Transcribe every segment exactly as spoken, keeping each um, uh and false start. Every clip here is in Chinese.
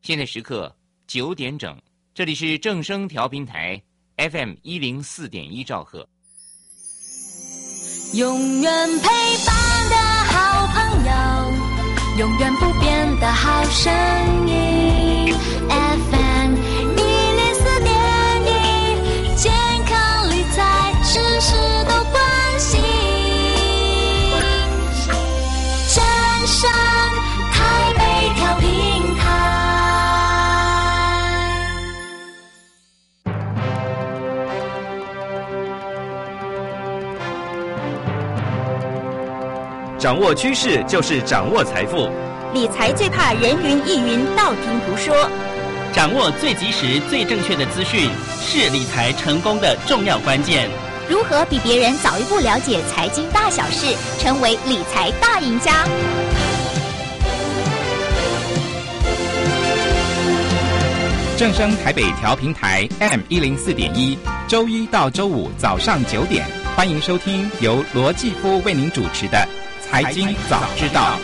现在时刻九点整，这里是正声调频台 F M 一零四点一兆赫。 永远陪伴的好朋友，永远不变的好声音 F M 一零四点一，健康理财事事都关心。正声台北调频台。 掌握趋势就是掌握财富， 理财最怕人云亦云，道听途说。 掌握最及时、最正确的资讯，是理财成功的重要关键。 如何比别人早一步了解财经大小事，成为理财大赢家？ 正声台北调频台 F M 一零四点一，周一到周五早上九点，欢迎收听由罗继夫为您主持的财经早知道。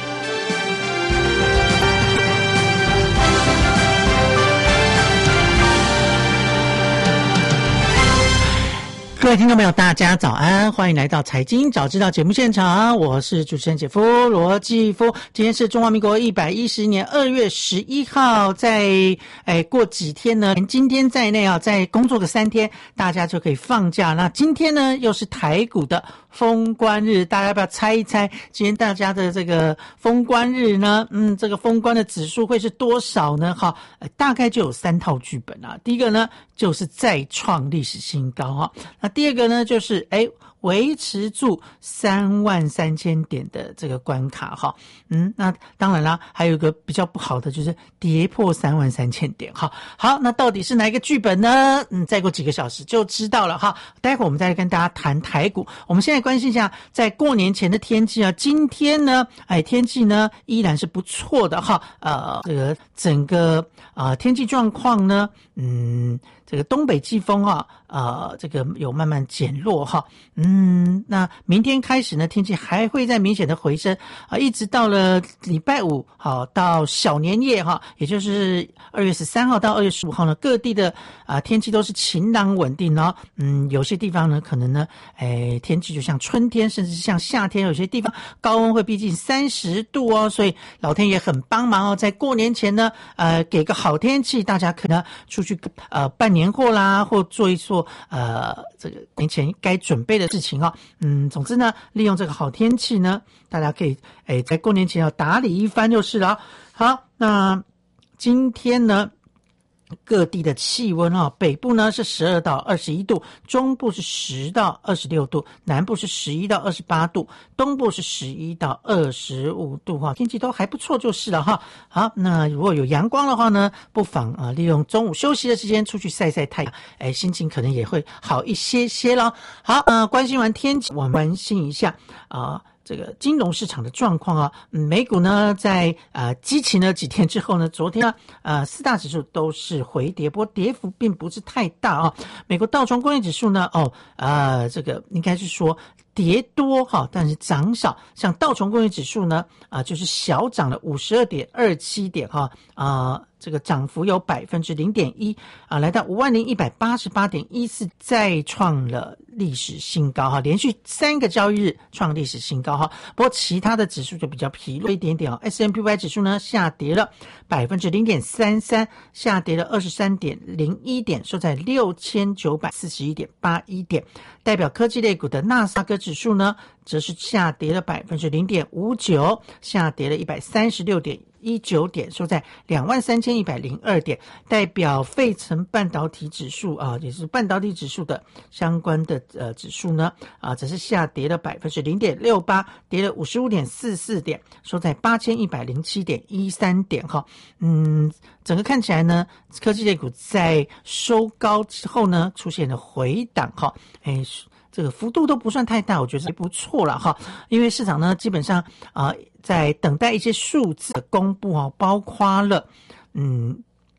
各位听众朋友大家早安，欢迎来到财经早知道节目现场，我是主持人姐夫罗继夫。今天是中华民国一百一十年二月十一号，在哎过几天呢，连今天在内啊，在工作个三天大家就可以放假。那今天呢又是台股的封关日，大家要不要猜一猜今天大家的这个封关日呢？嗯，这个封关的指数会是多少呢？哈、呃，大概就有三套剧本啊。第一个呢就是再创历史新高哈、啊，那第二个呢就是哎维持住三万三千点的这个关卡哈，嗯，那当然啦，还有一个比较不好的就是跌破三万三千点哈。好，那到底是哪一个剧本呢？嗯，再过几个小时就知道了哈。待会我们再来跟大家谈台股。我们现在关心一下在过年前的天气啊，今天呢，哎，天气呢依然是不错的哈。呃，这个整个呃天气状况呢，嗯。这个东北季风啊，呃，这个有慢慢减弱哈，嗯，那明天开始呢，天气还会再明显的回升啊，一直到了礼拜五，好到小年夜哈，也就是二月十三号到二月十五号呢，各地的啊、呃、天气都是晴朗稳定哦，嗯，有些地方呢可能呢，哎，天气就像春天，甚至是像夏天，有些地方高温会逼近三十度哦，所以老天爷很帮忙哦，在过年前呢，呃，给个好天气，大家可能出去呃办年。年货啦，或做一做呃这个年前该准备的事情哦。嗯，总之呢，利用这个好天气呢，大家可以诶在过年前要打理一番就是了。好，那今天呢，各地的气温啊，北部呢是十二到二十一度，中部是十到二十六度，南部是十一到二十八度，东部是十一到二十五度哈，天气都还不错就是了哈。好，那如果有阳光的话呢，不妨啊利用中午休息的时间出去晒晒太阳，哎，心情可能也会好一些些了。好，呃，关心完天气，我们关心一下啊。呃这个金融市场的状况啊，嗯，美股呢在呃激情了几天之后呢，昨天呢呃四大指数都是回跌，不过跌幅并不是太大啊。美国道琼工业指数呢，哦呃这个应该是说跌多哈，但是涨少。像道琼工业指数呢，啊、呃、就是小涨了五十二点二七点哈啊。呃这个涨幅有百分之零点一啊，来到五万零一百八十八点一四，再创了历史新高哈，连续三个交易日创历史新高哈。不过其他的指数就比较疲弱一点点哦 ，S and P Y 指数呢下跌了百分之零点三三，下跌了二十三点零一点，收在六千九百四十一点八一点。代表科技类股的纳斯达克指数呢，则是下跌了百分之零点五九，下跌了一百三十六点。一九点，收在两万三千一百零二点，代表费城半导体指数啊，也是半导体指数的相关的呃指数呢啊，则是下跌了百分之零点六八，跌了五十五点四四点，收在八千一百零七点一三点哈。嗯，整个看起来呢，科技类股在收高之后呢，出现了回档哈，哎。这个幅度都不算太大，我觉得还不错了哈。因为市场呢，基本上啊、呃，在等待一些数字的公布哈，包括了嗯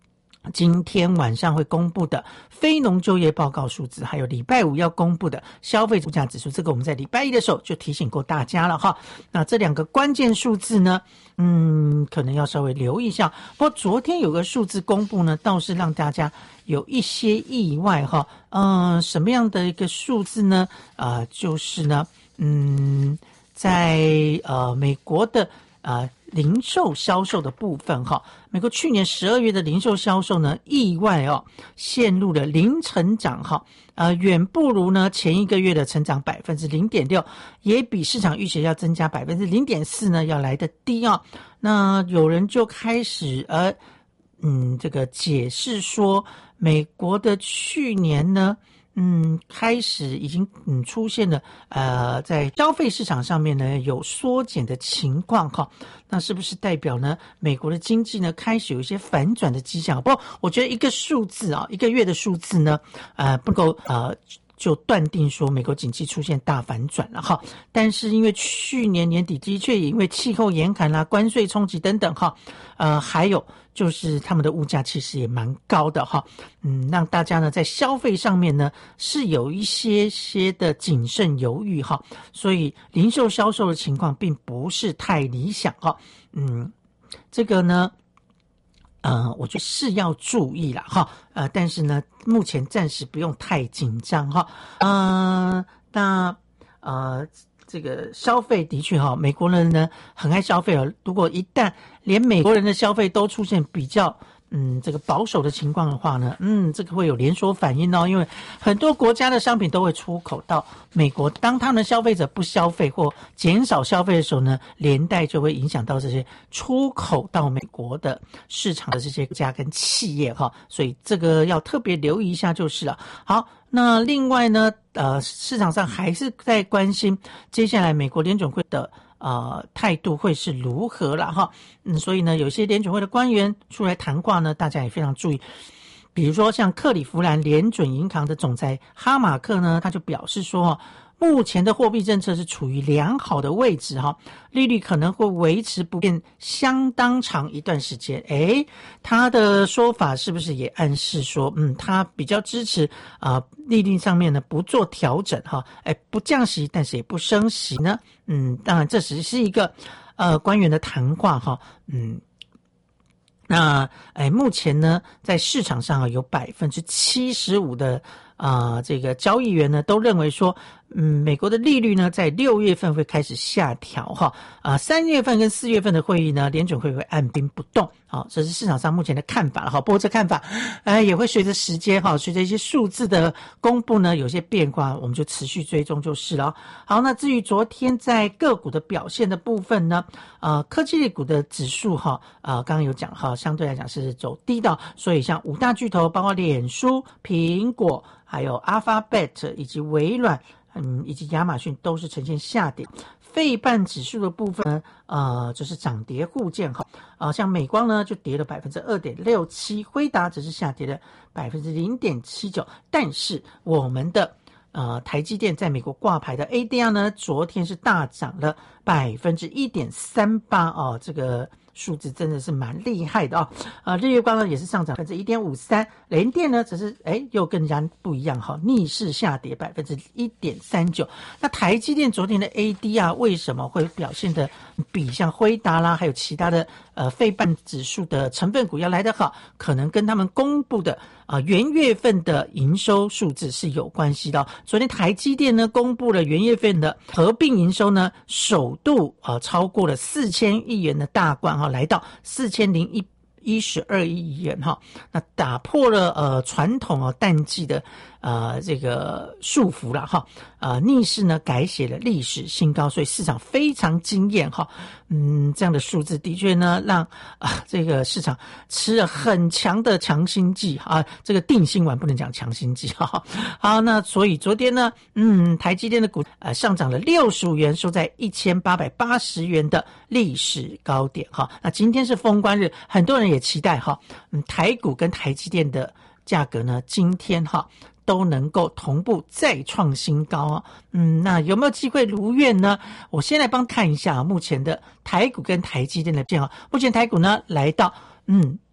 今天晚上会公布的非农就业报告数字，还有礼拜五要公布的消费物价指数，这个我们在礼拜一的时候就提醒过大家了哈。那这两个关键数字呢，嗯，可能要稍微留意一下。不过昨天有个数字公布呢，倒是让大家有一些意外哈。嗯、呃，什么样的一个数字呢？啊、呃，就是呢，嗯，在呃美国的啊。呃零售销售的部分哈，美国去年十二月的零售销售呢，意外哦陷入了零成长哈，呃，远不如呢前一个月的成长百分之零点六，也比市场预期要增加百分之零点四呢要来得低啊。那有人就开始呃，嗯，这个解释说，美国的去年呢。嗯，开始已经嗯出现了呃，在消费市场上面呢有缩减的情况哈，那是不是代表呢美国的经济呢开始有一些反转的迹象？不过我觉得一个数字啊，一个月的数字呢，呃，不够呃。就断定说美国经济出现大反转了哈，但是因为去年年底的确因为气候严寒啦、关税冲击等等哈，呃，还有就是他们的物价其实也蛮高的哈，嗯，让大家呢在消费上面呢是有一些些的谨慎犹豫哈，所以零售销售的情况并不是太理想哈，嗯，这个呢。呃，我觉得是要注意啦哈，呃，但是呢，目前暂时不用太紧张哈，呃，那呃，这个消费的确哈，美国人呢很爱消费哦，如果一旦连美国人的消费都出现比较。嗯，这个保守的情况的话呢，嗯，这个会有连锁反应哦，因为很多国家的商品都会出口到美国，当他们的消费者不消费或减少消费的时候呢，连带就会影响到这些出口到美国的市场的这些国家跟企业哈，所以这个要特别留意一下就是了。好，那另外呢，呃，市场上还是在关心接下来美国联准会的。呃，态度会是如何了哈？嗯，所以呢，有些联准会的官员出来谈话呢，大家也非常注意。比如说，像克里夫兰联准银行的总裁哈马克呢，他就表示说，目前的货币政策是处于良好的位置哈，利率可能会维持不变相当长一段时间。诶，他的说法是不是也暗示说，嗯，他比较支持啊、呃、利率上面呢不做调整哈，诶，不降息，但是也不升息呢？嗯，当然这只是一个呃官员的谈话哈，嗯。那哎，目前呢，在市场上啊，有百分之七十五的啊、呃、这个交易员呢，都认为说，嗯，美国的利率呢，在六月份会开始下调哈，啊，三月份跟四月份的会议呢，联准会会按兵不动，好，这是市场上目前的看法了哈。不过这看法，哎，也会随着时间哈，随着一些数字的公布呢，有些变化，我们就持续追踪就是了。好，那至于昨天在个股的表现的部分呢，呃，科技类股的指数哈，啊、呃，刚刚有讲哈，相对来讲是走低的，所以像五大巨头，包括脸书、苹果，还有 Alphabet 以及微软。嗯，以及亚马逊都是呈现下跌，费半指数的部分呢，呃，就是涨跌互见哈，啊、呃，像美光呢就跌了百分之二点六七，辉达只是下跌了百分之零点七九，但是我们的呃台积电在美国挂牌的 A D R 呢，昨天是大涨了百分之一点三八哦，这个。数字真的是蛮厉害的哦，呃，日月光呢也是上涨百分之一点五三，联电呢只是哎又更加不一样哈，逆势下跌百分之一点三九。那台积电昨天的 A D R 为什么会表现的比像辉达啦，还有其他的呃费半指数的成分股要来得好？可能跟他们公布的啊、呃、元月份的营收数字是有关系的、哦。昨天台积电呢公布了元月份的合并营收呢，首度啊、呃、超过了四千亿元的大关。来到四千零一一十二亿元哈，那打破了呃传统哦淡季的呃这个束缚了哈，呃逆势呢改写了历史新高，所以市场非常惊艳哈，嗯，这样的数字的确呢让啊、呃、这个市场吃了很强的强心剂啊，这个定心丸不能讲强心剂哈。好，那所以昨天呢，嗯，台积电的股呃上涨了六十五元，收在一千八百八十元的历史高点哈。那今天是封关日，很多人也期待哈，嗯，台股跟台积电的价格呢，今天哈都能够同步再创新高啊。嗯，那有没有机会如愿呢？我先来帮看一下目前的台股跟台积电的变化。目前台股呢来到嗯。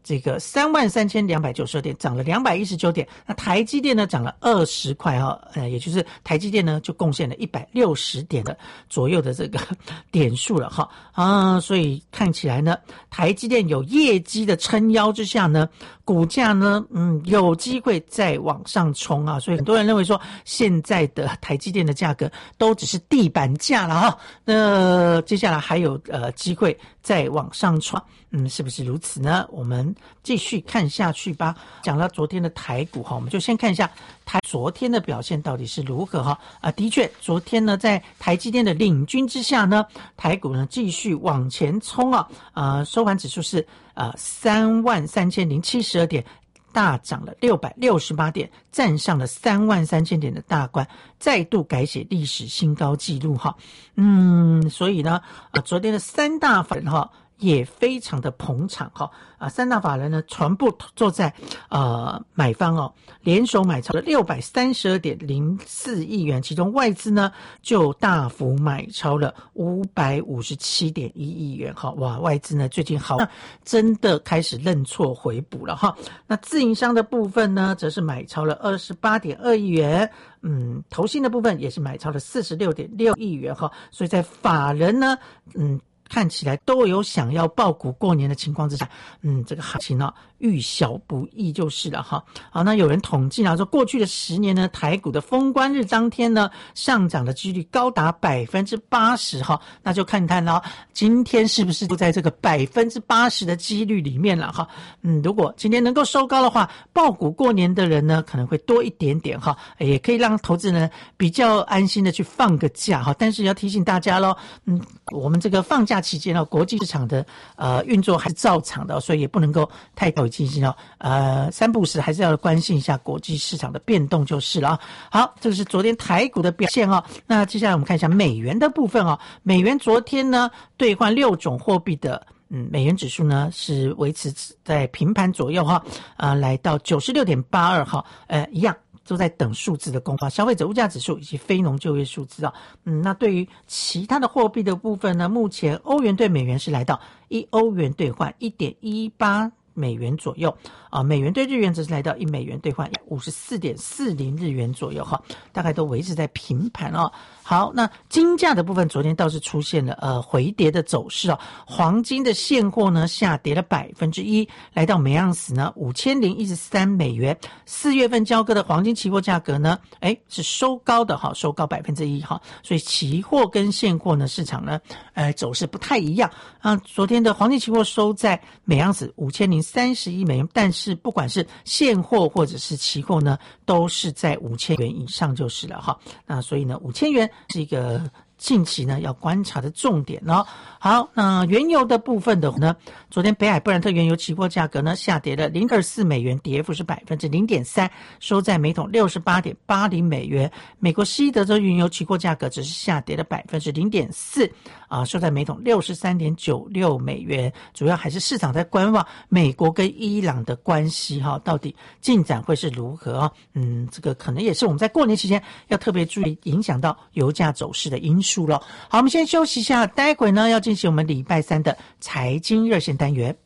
这个三万三千两百九十二点，涨了两百一十九点。那台积电呢涨了二十块哈，呃，也就是台积电呢就贡献了一百六十点的左右的这个点数了哈啊，所以看起来呢，台积电有业绩的撑腰之下呢，股价呢嗯有机会再往上冲啊，所以很多人认为说现在的台积电的价格都只是地板价了哈，那接下来还有呃机会再往上冲。嗯，是不是如此呢？我们继续看下去吧。讲到昨天的台股哈，我们就先看一下台昨天的表现到底是如何哈。啊，的确，昨天呢，在台积电的领军之下呢，台股呢继续往前冲啊。呃，收盘指数是呃三万三千零七十二点。大涨了六百六十八点，站上了三万三千点的大关，再度改写历史新高纪录哈。嗯，所以呢，呃，昨天的三大法人哈也非常的捧场哈。啊，三大法人呢全部坐在呃买方哦，联手买超了六百三十二点零四亿元，其中外资呢就大幅买超了五百五十七点一亿元哈。哇，外资呢最近好像真的开始认错回补了哈。那自营商的部分呢，则是买超了二十八点二亿元。嗯，投信的部分也是买超了四十六点六亿元哈。所以在法人呢，嗯。看起来都有想要抱股过年的情况之下，嗯，这个行情呢遇小不易就是了哈。好，那有人统计啊，说过去的十年呢，台股的封关日当天呢，上涨的几率高达百分之八十哈。那就看看了，今天是不是就在这个百分之八十的几率里面了哈？嗯，如果今天能够收高的话，抱股过年的人呢可能会多一点点哈，也可以让投资人比较安心的去放个假哈。但是要提醒大家咯，嗯，我们这个放假期间呢，国际市场的呃运作还是照常的，所以也不能够太过于进行哦。呃，三不五时还是要关心一下国际市场的变动就是了啊。好，这个是昨天台股的表现哦。那接下来我们看一下美元的部分哦。美元昨天呢兑换六种货币的。嗯，美元指数呢是维持在平盘左右哈，呃，来到九十六点八二哈，呃，一样。都在等数字的公布，消费者物价指数以及非农就业数字啊。嗯，那对于其他的货币的部分呢，目前欧元对美元是来到一欧元兑换 一点一八美元左右啊，美元对日元则是来到一美元兑换 五十四点四零日元左右哈，大概都维持在平盘哦。好，那金价的部分昨天倒是出现了呃回跌的走势哦，黄金的现货呢下跌了百分之一，来到每盎司呢五千零一十三美元。四月份交割的黄金期货价格呢，哎是收高的哈，收高百分之一哈，所以期货跟现货呢市场呢呃走势不太一样啊。昨天的黄金期货收在每盎司五千零三十一美元，但是不管是现货或者是期货呢，都是在五千元以上就是了哈。那所以呢，五千元是一个近期呢要观察的重点哦。好，那原油的部分的呢，昨天北海布兰特原油期货价格呢下跌了零点二四美元，跌幅是百分之零点三，收在每桶六十八点八零美元。美国西德州原油期货价格只是下跌了百分之零点四，啊，收在每桶六十三点九六美元。主要还是市场在观望美国跟伊朗的关系哈，到底进展会是如何啊？嗯，这个可能也是我们在过年期间要特别注意影响到油价走势的因素了。好，我们先休息一下，待会呢要进行我们礼拜三的财经热线单元。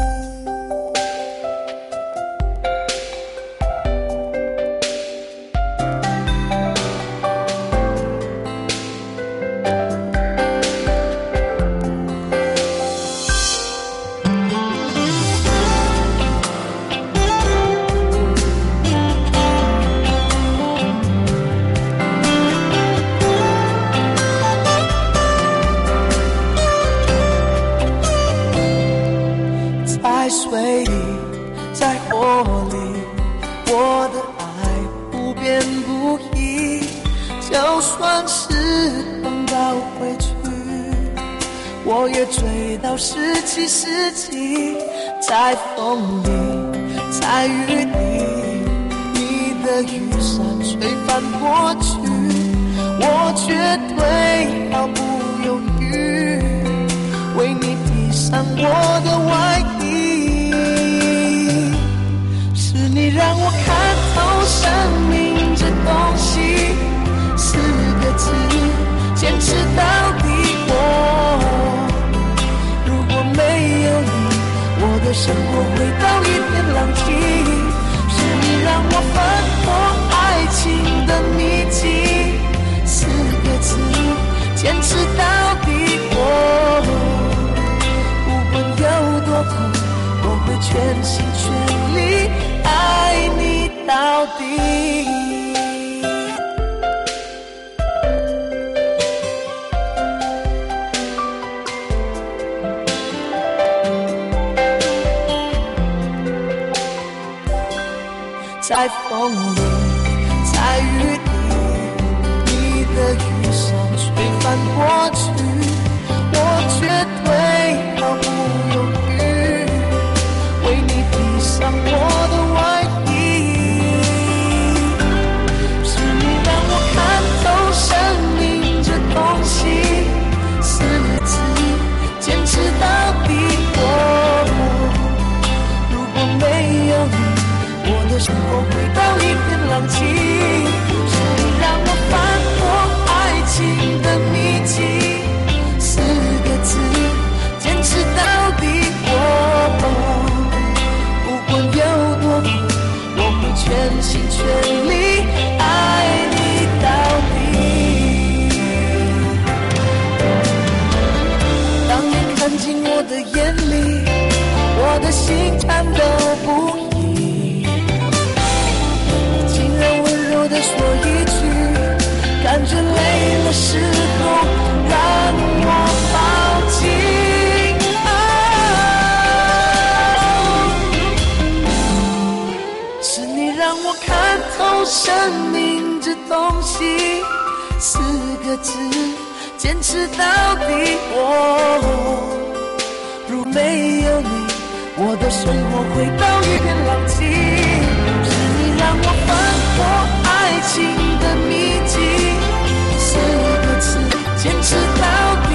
水里，在火里，我的爱不变不移。就算是等到回去，我也追到十七世纪。在风里，在雨里，你的雨伞吹翻过去，我绝对毫不犹豫，为你披上我的外衣。是你让我看透生命这东西，四个字，坚持到底。我如果没有你，我的生活回到一片狼藉，是你让我翻破爱情的秘籍，四个字坚持到底。我无论有多苦，我会全心全力爱你到底。在风里，在雨里，你的雨伞吹翻过去，我却对毫不犹豫，为你披上我的外衣。是你让我看透生命这东西，四个字坚持到底。我如果没有你，我的生活回到一片狼藉，是你让我翻破爱情的秘籍，四个字坚持到底。我不管有多苦，我会全心全力爱你到底。当你看进我的眼里，我的心颤抖不已，的说一句，感觉累了时候让我抱紧。哦，是你让我看透生命这东西，四个字坚持到底。哦，如没有你，我的生活回到一片狼藉，是你让我翻破爱情的秘籍，四个字坚持到底。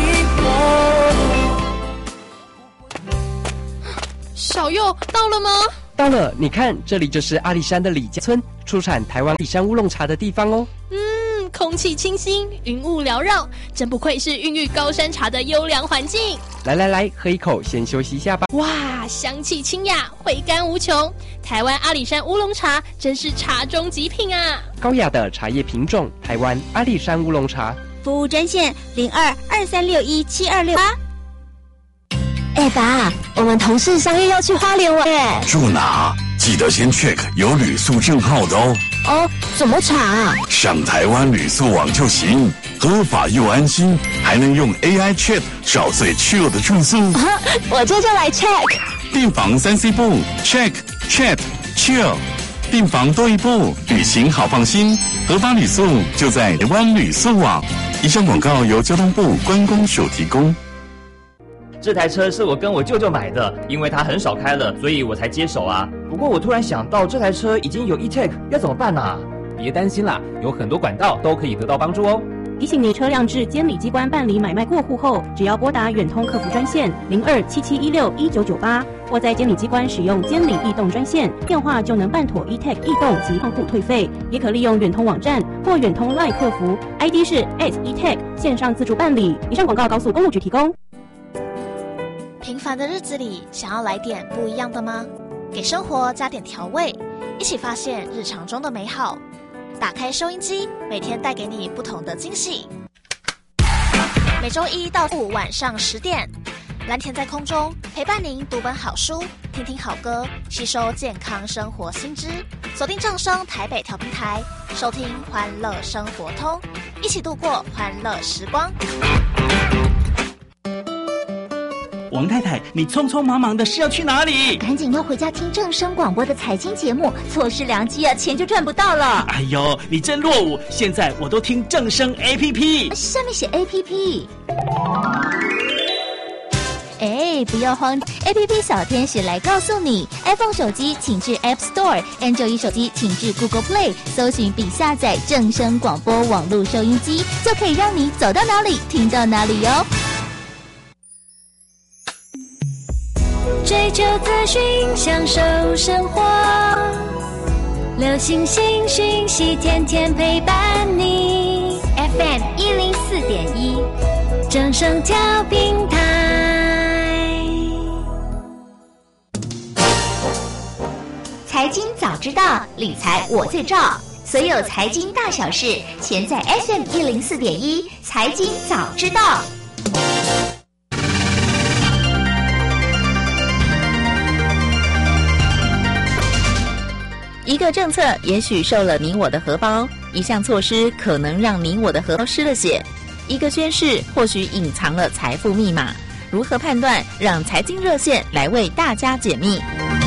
小佑到了吗？ 到了，你看，这里就是阿里山的李家村，出产台湾阿里山乌龙茶的地方哦。 嗯，空气清新，云雾缭绕，真不愧是孕育高山茶的优良环境。 来来来，喝一口，先休息一下吧。 哇，香气清雅，回甘无穷。台湾阿里山乌龙茶真是茶中极品啊！ 高雅的茶叶品种，台湾阿里山乌龙茶。 服务专线零二二三六一七二六八。 哎爸，我们同事相约要去花莲玩耶。 住哪？记得先 check 有旅宿证号的哦。 哦，怎么查啊？ 上台湾旅宿网就行，合法又安心，还能用 A I Chat 找最 chill 的住宿。 啊，我这就来 check。 订房三 C 步 check chat chill， 订房多一步，旅行好放心。合法旅宿就在台湾旅宿网。以上广告由交通部观光署提供。 这台车是我跟我舅舅买的，因为他很少开了，所以我才接手啊。不过我突然想到，这台车已经有 e-tag， 要怎么办啊？ 别担心啦，有很多管道都可以得到帮助哦。 提醒你，车辆至监理机关办理买卖过户后，只要拨打远通客服专线零二七七一六一九九八，或在监理机关使用监理易动专线电话，就能办妥 e-tag 易动及换户退费。也可利用远通网站或远通 LINE 客服 ，I D 是 at e-tag 线上自助办理。以上广告高速公路局提供。 平凡的日子里，想要来点不一样的吗？给生活加点调味，一起发现日常中的美好。打开收音机，每天带给你不同的惊喜。每周一到五晚上十点，蓝田在空中陪伴您读本好书，听听好歌，吸收健康生活新知。锁定正声台北调频台，收听欢乐生活通，一起度过欢乐时光。 王太太，你匆匆忙忙的是要去哪里？ 赶紧要回家听正声广播的财经节目，错失良机啊，钱就赚不到了。 哎呦，你真落伍！现在我都听正声 A P P， 上面写 A P P。哎，不要慌 ，A P P 小天使来告诉你 ，iPhone 手机请至 App Store，Android 手机请至 Google Play， 搜寻并下载正声广播网络收音机，就可以让你走到哪里听到哪里哟。 追求资讯，享受生活，流行新讯息，天天陪伴你。F M 一零四点一，正声调频台。 财经早知道，理财我最照。所有财经大小事，全在 F M 一零四点一财经早知道。 一个政策也许受了你我的荷包，一项措施可能让你我的荷包失了血，一个宣示或许隐藏了财富密码。如何判断？让财经热线来为大家解密。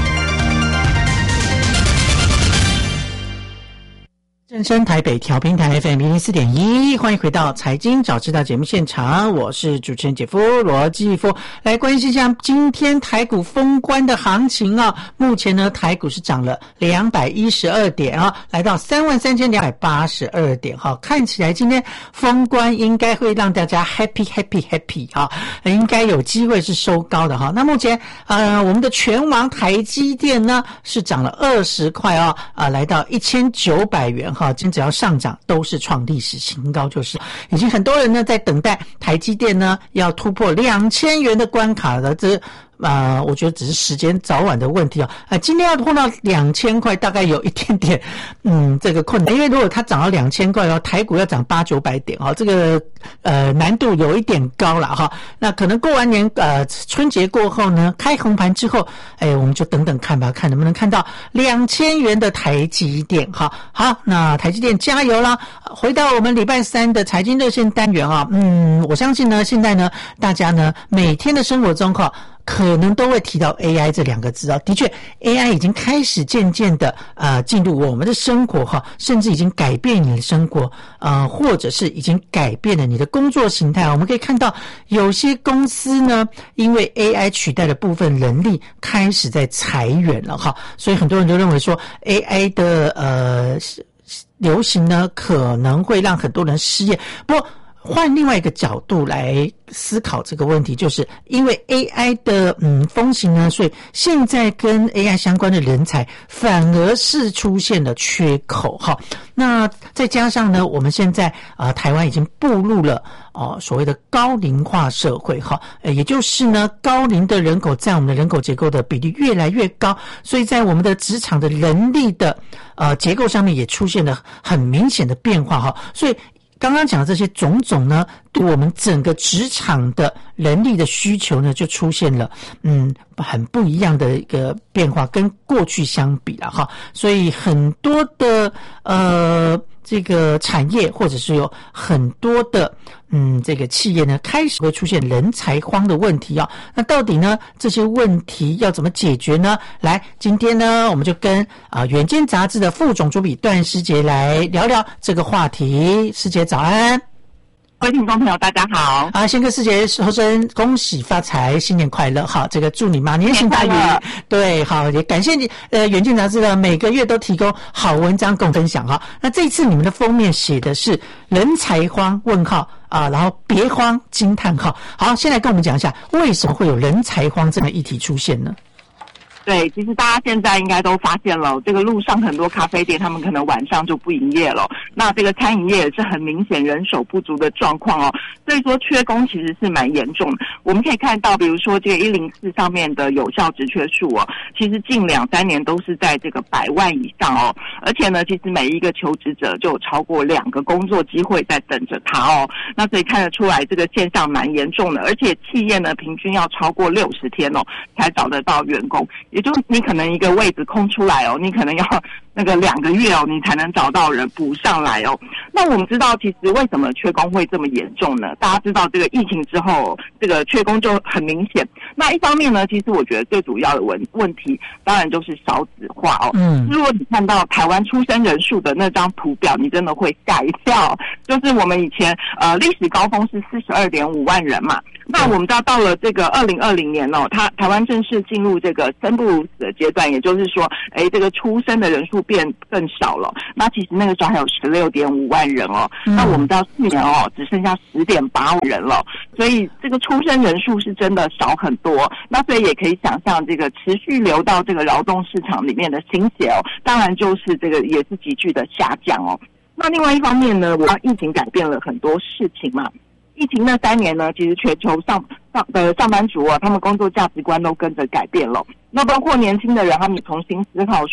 正声台北调频台 F M 一零四点一，欢迎回到财经早知道节目现场，我是主持人姐夫罗继夫，来关心一下今天台股封关的行情啊。目前呢，台股是涨了两百一十二点啊，来到三万三千两百八十二点哈。看起来今天封关应该会让大家 happy happy happy 哈，应该有机会是收高的哈。那目前呃，我们的全网台积电呢是涨了二十块啊，啊，来到一千九百元。好，今天只要上涨都是创历史新高，就是已经很多人呢在等待台积电呢要突破两千元的关卡了，这呃，我觉得只是时间早晚的问题啊。呃，今天要碰到两千块，大概有一点点，嗯，这个困难，因为如果它涨到两千块，然后台股要涨八九百点啊，这个呃难度有一点高了哈。那可能过完年呃春节过后呢，开红盘之后，哎，我们就等等看吧，看能不能看到两千元的台积电哈。好，那台积电加油啦！回到我们礼拜三的财经热线单元啊，嗯，我相信呢，现在呢，大家呢每天的生活中哈。可能都会提到 A I 这两个字啊，的确 A I 已经开始渐渐的呃进入我们的生活哈，甚至已经改变你的生活，呃，或者是已经改变了你的工作形态。我们可以看到有些公司呢，因为 A I 取代的部分人力开始在裁员了哈，所以很多人都认为说 A I 的呃流行呢，可能会让很多人失业。不过换另外一个角度来思考这个问题，就是因为 A I 的嗯风行呢，所以现在跟 A I 相关的人才反而是出现了缺口哈。那再加上呢，我们现在啊、呃、台湾已经步入了哦、呃、所谓的高龄化社会哈，呃也就是呢高龄的人口占我们的人口结构的比例越来越高，所以在我们的职场的人力的呃结构上面也出现了很明显的变化哈，所以。刚刚讲的这些种种呢，对我们整个职场的人力的需求呢，就出现了嗯很不一样的一个变化，跟过去相比了哈。所以很多的呃这个产业，或者是有很多的嗯这个企业呢，开始会出现人才荒的问题啊。那到底呢这些问题要怎么解决呢？来，今天呢我们就跟啊远见杂志的副总主笔段诗洁来聊聊这个话题。诗洁早安。 各位听众朋友大家好啊，先跟诗洁说声恭喜发财，新年快乐。好，这个祝你马年行大运。对，好，也感谢你呃远见杂志呢每个月都提供好文章跟我分享哈。那这一次你们的封面写的是人才荒问号啊，然后别慌惊叹号。好，先来跟我们讲一下为什么会有人才荒这个议题出现呢？ 对，其实大家现在应该都发现了，这个路上很多咖啡店，他们可能晚上就不营业了。那这个餐饮业也是很明显人手不足的状况哦，所以说缺工其实是蛮严重的。我们可以看到，比如说这个一零四上面的有效职缺数哦，其实近两三年都是在这个百万以上哦，而且呢，其实每一个求职者就有超过两个工作机会在等着他哦。那所以看得出来这个现象蛮严重的，而且企业呢平均要超过六十天哦才找得到员工。也就是你可能一个位置空出来哦，你可能要那个两个月哦，你才能找到人补上来哦。那我们知道，其实为什么缺工会这么严重呢？大家知道这个疫情之后，这个缺工就很明显。那一方面呢，其实我觉得最主要的问问题，当然就是少子化哦。嗯，如果你看到台湾出生人数的那张图表，你真的会吓一跳。就是我们以前呃历史高峰是四十二点五万人嘛。那我们知道到了这个二零二零年哦，它台湾正式进入这个生不如死的阶段，也就是说，哎，这个出生的人数变更少了。那其实那个时候还有十六点五万人哦，嗯、那我们知道去年哦只剩下十点八万人了，所以这个出生人数是真的少很多。那所以也可以想象，这个持续流到这个劳动市场里面的新血哦，当然就是这个也是急剧的下降哦。那另外一方面呢，我们疫情改变了很多事情嘛。疫情那三年呢，其实全球上上的上班族啊，他们工作价值观都跟着改变了。那包括年轻的人，他们重新思考说，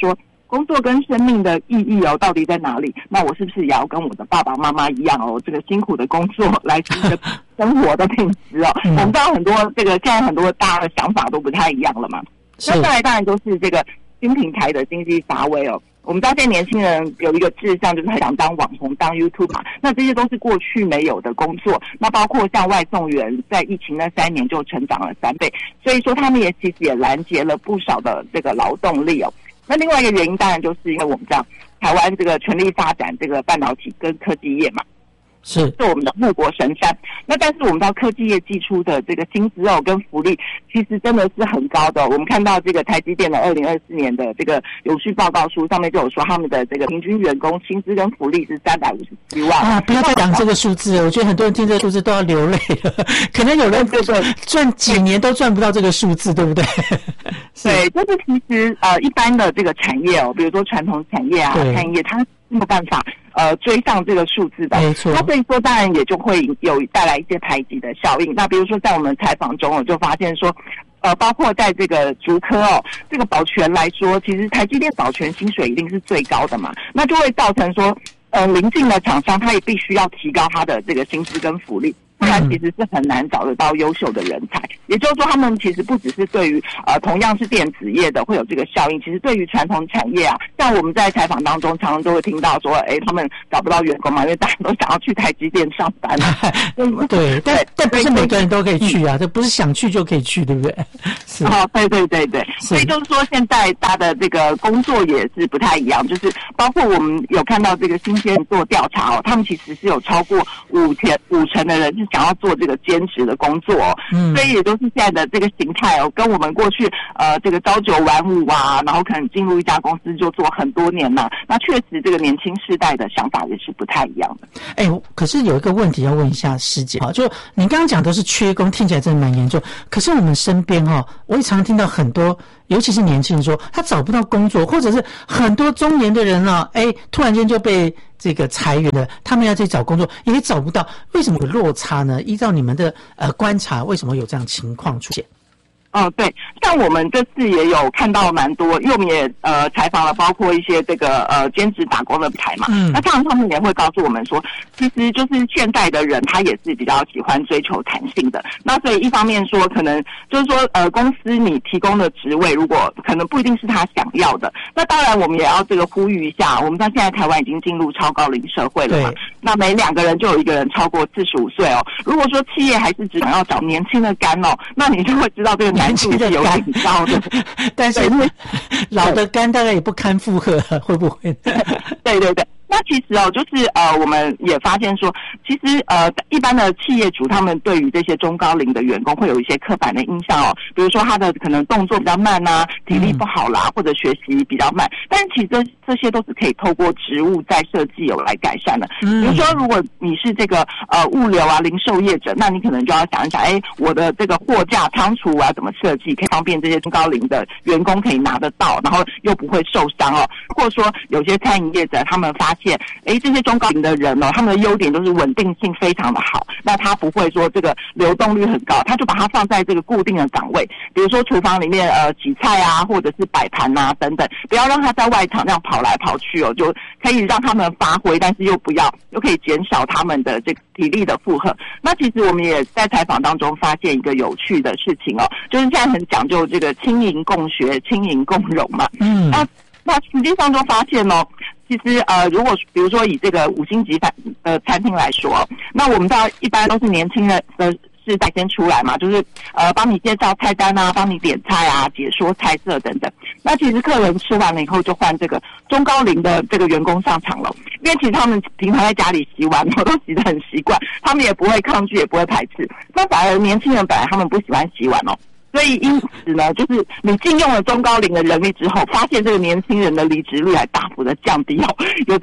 工作跟生命的意义哦，到底在哪里？那我是不是也要跟我的爸爸妈妈一样哦，这个辛苦的工作来自一个生活的品质哦？嗯、我们知道很多这个现在很多大家的想法都不太一样了嘛。那再来当然就是这个新平台的经济发威哦。我们知道现在年轻人有一个志向，就是很想当网红、当 YouTuber， 那这些都是过去没有的工作。那包括像外送员，在疫情那三年就成长了三倍，所以说他们也其实也拦截了不少的这个劳动力哦。那另外一个原因当然就是因为我们知道台湾这个全力发展这个半导体跟科技业嘛， 是是我们的护国神山。那但是我们知道科技业寄出的这个薪资哦跟福利其实真的是很高的、哦。我们看到这个台积电的二零二四年的这个永续报告书上面就有说，他们的这个平均员工薪资跟福利是三百五十七万啊！不要再讲这个数字了，我觉得很多人听这个数字都要流泪了。可能有人赚几年都赚不到这个数字，对不对？ 对，就是其实呃一般的这个产业哦，比如说传统产业啊、餐饮业，它没有办法呃追上这个数字的， 没错。 那所以说当然也就会有带来一些排挤的效应。那比如说在我们采访中，我就发现说，呃，包括在这个竹科哦，这个保全来说，其实台积电保全薪水一定是最高的嘛，那就会造成说，呃，邻近的厂商他也必须要提高他的这个薪资跟福利。不然其实是很难找得到优秀的人才，也就是说他们其实不只是对于呃同样是电子业的会有这个效应，其实对于传统产业啊，像我们在采访当中常常都会听到说，哎，他们找不到员工嘛，因为大家都想要去台积电上班嘛。 对，但但不是每个人都可以去啊，这不是想去就可以去，对不对？是哦，对对对对，所以就是说现在大的这个工作也是不太一样，就是包括我们有看到这个新鲜做调查哦，他们其实是有超过五千五成的人是想要做这个兼职的工作、哦，嗯，所以也就是现在的这个形态哦，跟我们过去呃这个朝九晚五啊，然后可能进入一家公司就做很多年了，那确实这个年轻世代的想法也是不太一样的。 哎，可是有一个问题要问一下师姐，就你刚刚讲都是缺工，听起来真的蛮严重。可是我们身边哈、哦，我也常听到很多，尤其是年轻人说他找不到工作，或者是很多中年的人呢、哦，哎，突然间就被这个裁员了，他们要去找工作也找不到，为什么有落差呢？依照你们的呃观察，为什么有这样情况出现？ 哦，对，像我们这次也有看到蛮多，因为我们也呃采访了包括一些这个呃兼职打工的台嘛，嗯，那当然他们也会告诉我们说，其实就是现在的人他也是比较喜欢追求弹性的，那所以一方面说可能就是说呃公司你提供的职位如果可能不一定是他想要的，那当然我们也要这个呼吁一下，我们到现在台湾已经进入超高龄社会了嘛，那每两个人就有一个人超过四十五岁哦，如果说企业还是只想要找年轻的干哦，那你就会知道这个难度是有挺高的， 但是老的肝大概也不堪负荷，会不会？ 对对对。那其实哦，就是呃，我们也发现说，其实呃，一般的企业主他们对于这些中高龄的员工会有一些刻板的印象哦，比如说他的可能动作比较慢啊，体力不好啦，嗯、或者学习比较慢，但是其实这这些都是可以透过职务再设计有来改善的。嗯、比如说，如果你是这个呃物流啊、零售业者，那你可能就要想一想，哎，我的这个货架仓储啊怎么设计，可以方便这些中高龄的员工可以拿得到，然后又不会受伤哦。或者说有些餐饮业者他们发现，哎，这些中高龄的人哦，他们的优点都是稳定性非常的好，那他不会说这个流动率很高，他就把它放在这个固定的岗位，比如说厨房里面呃洗菜啊，或者是摆盘啊等等，不要让他在外场这样跑来跑去哦，就可以让他们发挥，但是又不要又可以减少他们的这个体力的负荷。那其实我们也在采访当中发现一个有趣的事情哦，就是现在很讲究这个轻盈共学、轻盈共融嘛，嗯，那那实际上就发现哦。其实呃，如果比如说以这个五星级饭呃餐厅来说，那我们知道一般都是年轻人的世代先出来嘛，就是呃帮你介绍菜单啊，帮你点菜啊，解说菜色等等。那其实客人吃完了以后，就换这个中高龄的这个员工上场了，因为其实他们平常在家里洗碗，我都洗得很习惯，他们也不会抗拒，也不会排斥。那反而年轻人本来他们不喜欢洗碗哦。所以因此呢，就是你禁用了中高龄的人力之后，发现这个年轻人的离职率还大幅的降低哦，有这个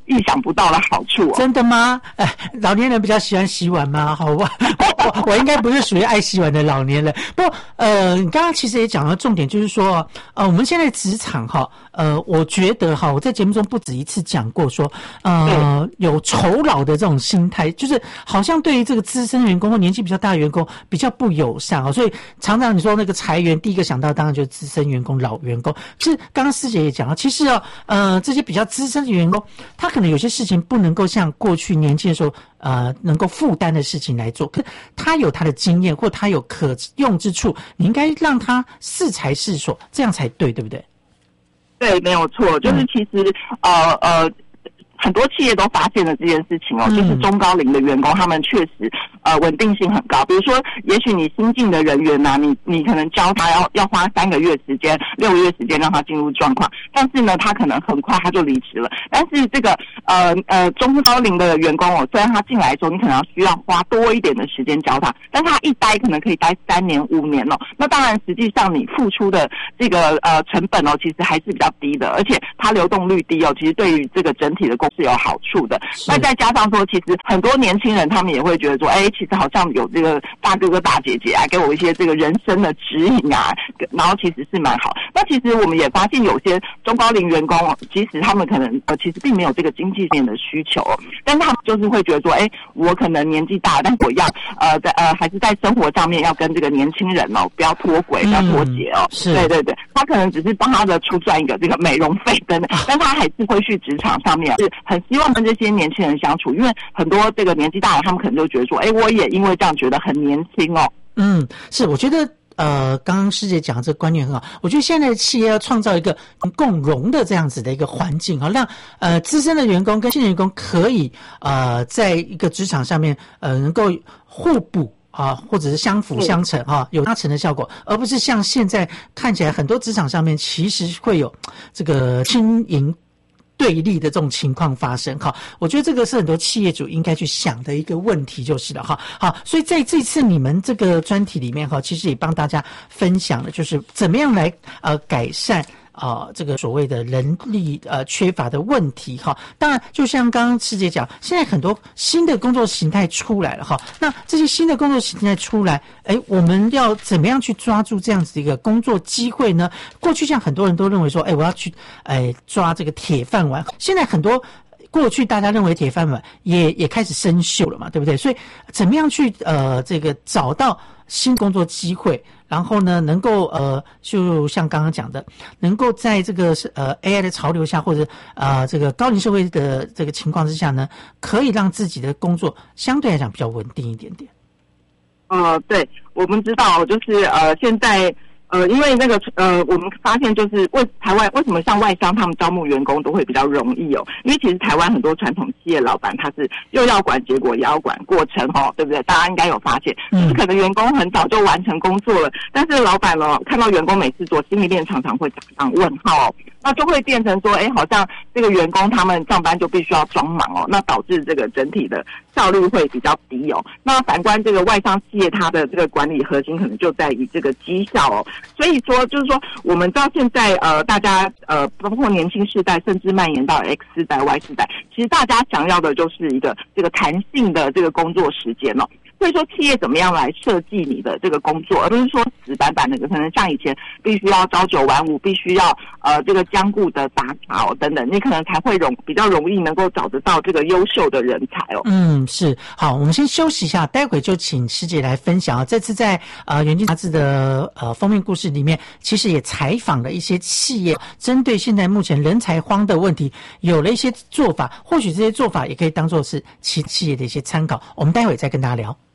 意想不到的好处哦。 真的吗？哎，老年人比较喜欢洗碗吗？好吧，我我我应该不是属于爱洗碗的老年人。不过，呃，你刚刚其实也讲到重点，就是说，呃，我们现在职场哈，呃，我觉得哈，我在节目中不止一次讲过说，呃，有酬劳的这种心态，就是好像对于这个资深员工或年纪比较大的员工比较不友善哦，所以常常你说那个裁员，第一个想到当然就是资深员工、老员工。其实刚刚师姐也讲了，其实哦，呃，这些比较资深的员工，他可能有些事情不能够像过去年轻的时候，呃，能够负担的事情来做，可是他有他的经验或他有可用之处，你应该让他适才适所，这样才对，对不对？ 对，没有错，就是其实、嗯、呃呃。很多企业都发现了这件事情哦，嗯、就是中高龄的员工，他们确实呃稳定性很高。比如说，也许你新进的人员呐、啊，你你可能教他要要花三个月时间、六个月时间让他进入状况，但是呢，他可能很快他就离职了。但是这个呃呃中高龄的员工哦，虽然他进来的时候你可能要需要花多一点的时间教他，但他一待可能可以待三年、五年哦。那当然，实际上你付出的这个呃成本哦，其实还是比较低的，而且它流动率低哦，其实对于这个整体的公是有好处的。那再加上说，其实很多年轻人他们也会觉得说，哎，其实好像有这个大哥哥大姐姐啊，给我一些这个人生的指引啊，然后其实是蛮好。那其实我们也发现有些中高龄员工，其实他们可能呃其实并没有这个经济面的需求，但是他们就是会觉得说，哎，我可能年纪大，但我要呃在呃还是在生活上面要跟这个年轻人哦，不要脱轨，不要脱节哦。 是， 对对对，他可能只是帮他的出赚一个这个美容费等等，但他还是会去职场上面是很希望跟这些年轻人相处，因为很多这个年纪大的他们可能就觉得说，哎，我也因为这样觉得很年轻哦。 嗯，是，我觉得呃，刚刚师姐讲的这个观念很好。我觉得现在的企业要创造一个共融的这样子的一个环境啊，让呃资深的员工跟新人员工可以呃在一个职场上面呃能够互补。啊，或者是相辅相成哈、啊，有拉成的效果，而不是像现在看起来很多职场上面其实会有这个经营对立的这种情况发生哈。我觉得这个是很多企业主应该去想的一个问题就是了哈。好，所以在这次你们这个专题里面哈，其实也帮大家分享了，就是怎么样来呃改善。啊、呃，这个所谓的人力呃缺乏的问题哈，当然就像刚刚师姐讲，现在很多新的工作形态出来了哈，那这些新的工作形态出来，哎，我们要怎么样去抓住这样子一个工作机会呢？过去像很多人都认为说，哎，我要去哎抓这个铁饭碗，现在很多。过去大家认为铁饭碗也也开始生锈了嘛，对不对？所以怎么样去呃这个找到新工作机会，然后呢能够呃就像刚刚讲的，能够在这个呃 A I 的潮流下，或者呃这个高龄社会的这个情况之下呢，可以让自己的工作相对来讲比较稳定一点点。 呃，对，我们知道就是呃现在。呃，因为那个呃，我们发现就是为台湾为什么像外商他们招募员工都会比较容易哦？因为其实台湾很多传统企业老板他是又要管结果也要管过程哦，对不对？大家应该有发现，就是可能员工很早就完成工作了，但是老板呢看到员工每次做，心里面常常会打上问号哦。那就会变成说，哎，好像这个员工他们上班就必须要装忙哦，那导致这个整体的效率会比较低哦。那反观这个外商企业，它的这个管理核心可能就在于这个绩效哦。所以说，就是说，我们到现在呃，大家呃，包括年轻世代，甚至蔓延到 X 世代、Y 世代，其实大家想要的就是一个这个弹性的这个工作时间哦。所以说，企业怎么样来设计你的这个工作，而不是说死板板的，可能像以前必须要朝九晚五，必须要呃这个僵固的打卡哦等等，你可能才会容比较容易能够找得到这个优秀的人才哦。 嗯，是。好，我们先休息一下，待会就请师姐来分享啊。这次在呃《远见》杂志的呃封面故事里面，其实也采访了一些企业，针对现在目前人才荒的问题，有了一些做法，或许这些做法也可以当作是其企业的一些参考。我们待会再跟大家聊。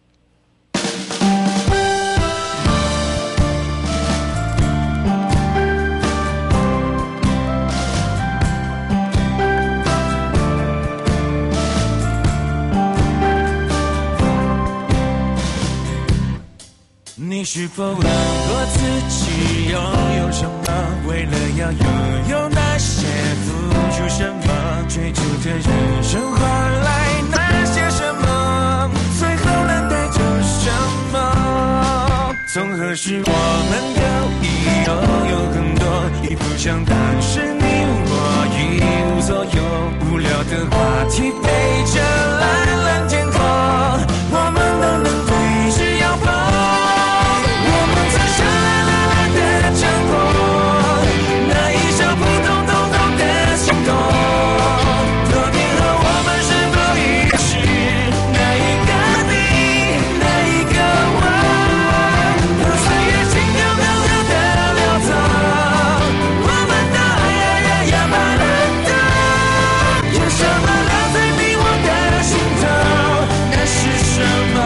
你是否问过自己拥有什么？为了要拥有那些，付出什么？追求的人生换来那些什么？最后能带走什么？从何时我们都已拥有更多，已不像当时你我一无所有，无聊的话题陪着蓝蓝天空，我们都能对视摇碰，我们走向蓝蓝蓝的长空，那一首扑通通通的心动，昨天和我们是否一致，那一个你，那一个我，当岁月轻飘飘飘的流淌，我们的爱呀呀呀慢慢的，有什么留在你我的心头，那是什么？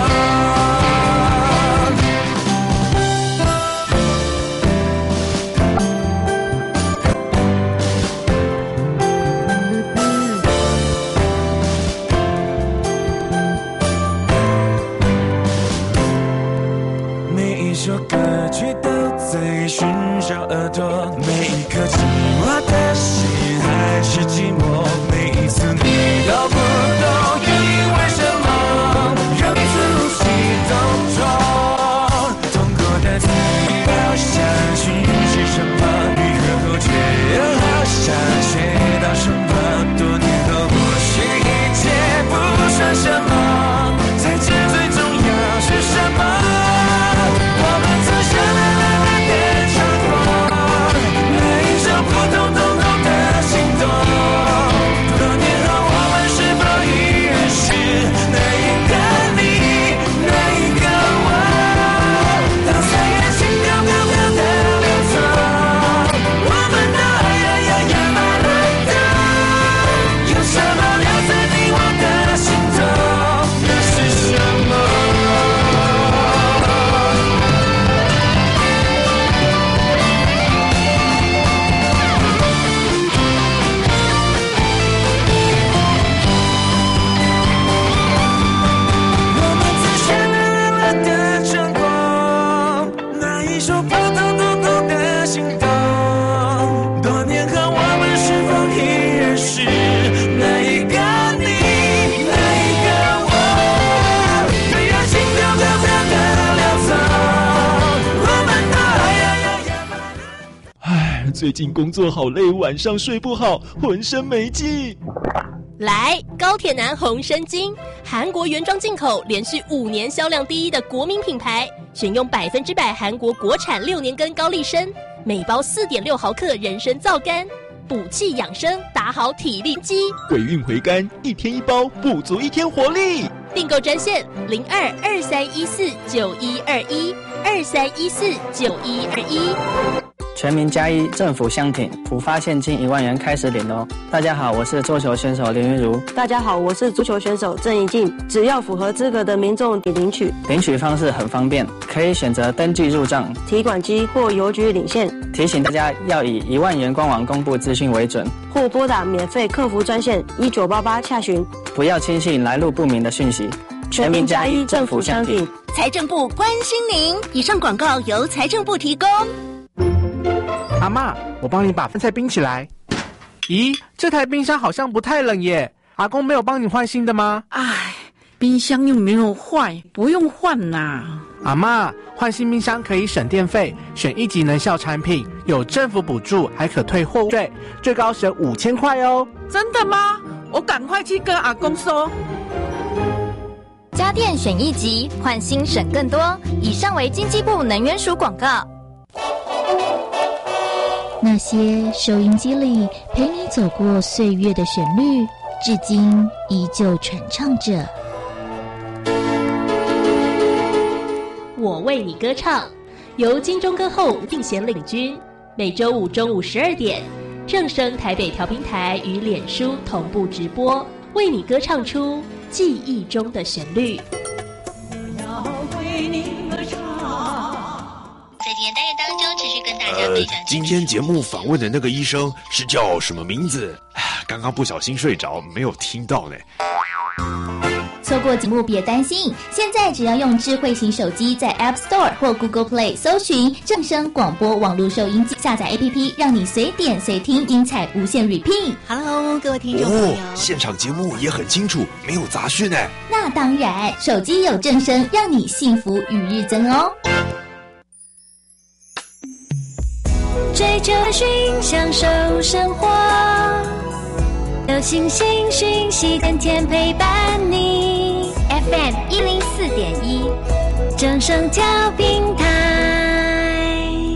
每一首歌曲都在寻找耳朵，每一颗寂寞的心还是寂寞，每一次你都不懂因为什么让彼此呼吸动作，痛过的自己好像寻是什么，愈合后却又好像学到什么，多年后或许一切不算什么，才知最重要是什么。我们走向蓝蓝蓝的长空，那一首扑通通通的心动，多年后我们是否依然是那一个你，那一个我，当岁月轻飘飘飘的流淌，我们的爱呀呀呀慢慢的，有什么留在你我的心头，那是什么？的成功，那一首扑通通通的心动，多年后我们是否依然是那一个你，那一个我，岁月轻飘飘飘的流淌，我们的爱呀呀呀。 唉，最近工作好累，晚上睡不好，浑身没劲。 来，高铁男红参精，韩国原装进口，连续五年销量第一的国民品牌，选用百分之百韩国国产六年根高丽参，每包四点六毫克人参皂苷，补气养生，打好体力机。 鬼运回甘，一天一包，补足一天活力。 订购专线零二二三一四九一二一二三一四九一二一。 全民加一，政府相挺，普发现金一万元开始领哦！大家好，我是桌球选手林云如。 大家好，我是足球选手郑怡静。只要符合资格的民众领取， 领取方式很方便，可以选择登记入账、 提款机或邮局领现。 提醒大家要以一万元官网公布资讯为准， 或拨打免费客服专线一九八八洽询。 不要轻信来路不明的讯息。 全民加一，政府相挺， 财政部关心您。以上广告由财政部提供。 阿嬷，我帮你把饭菜冰起来。咦，这台冰箱好像不太冷耶，阿公没有帮你换新的吗？ 唉，冰箱又没有坏，不用换啦。 阿嬷，换新冰箱可以省电费，选一级能效产品，有政府补助，还可退货税，最高省五千块哦。 真的吗？我赶快去跟阿公说。 家电选一级，换新省更多。以上为经济部能源署广告。 那些收音机里陪你走过岁月的旋律，至今依旧传唱着。 我为你歌唱，由金钟歌后吴定贤领军，每周五中午十二点，正声台北调频台与脸书同步直播，为你歌唱出记忆中的旋律。 在今天单元当中，持续跟大家分享。 呃，今天节目访问的那个医生是叫什么名字？刚刚不小心睡着，没有听到呢。 错过节目别担心，现在只要用智慧型手机在 App Store 或 Google Play 搜寻正声广播网络收音机，下载 A P P， 让你随点随听，音彩无限 repeat。Hello， 各位听众朋友， 哦，现场节目也很清楚，没有杂讯呢。 那当然，手机有正声，让你幸福与日增哦。 追求寻享受生活， 流星星讯息，天天陪伴你。 F M 一零四点一， 正声调平台。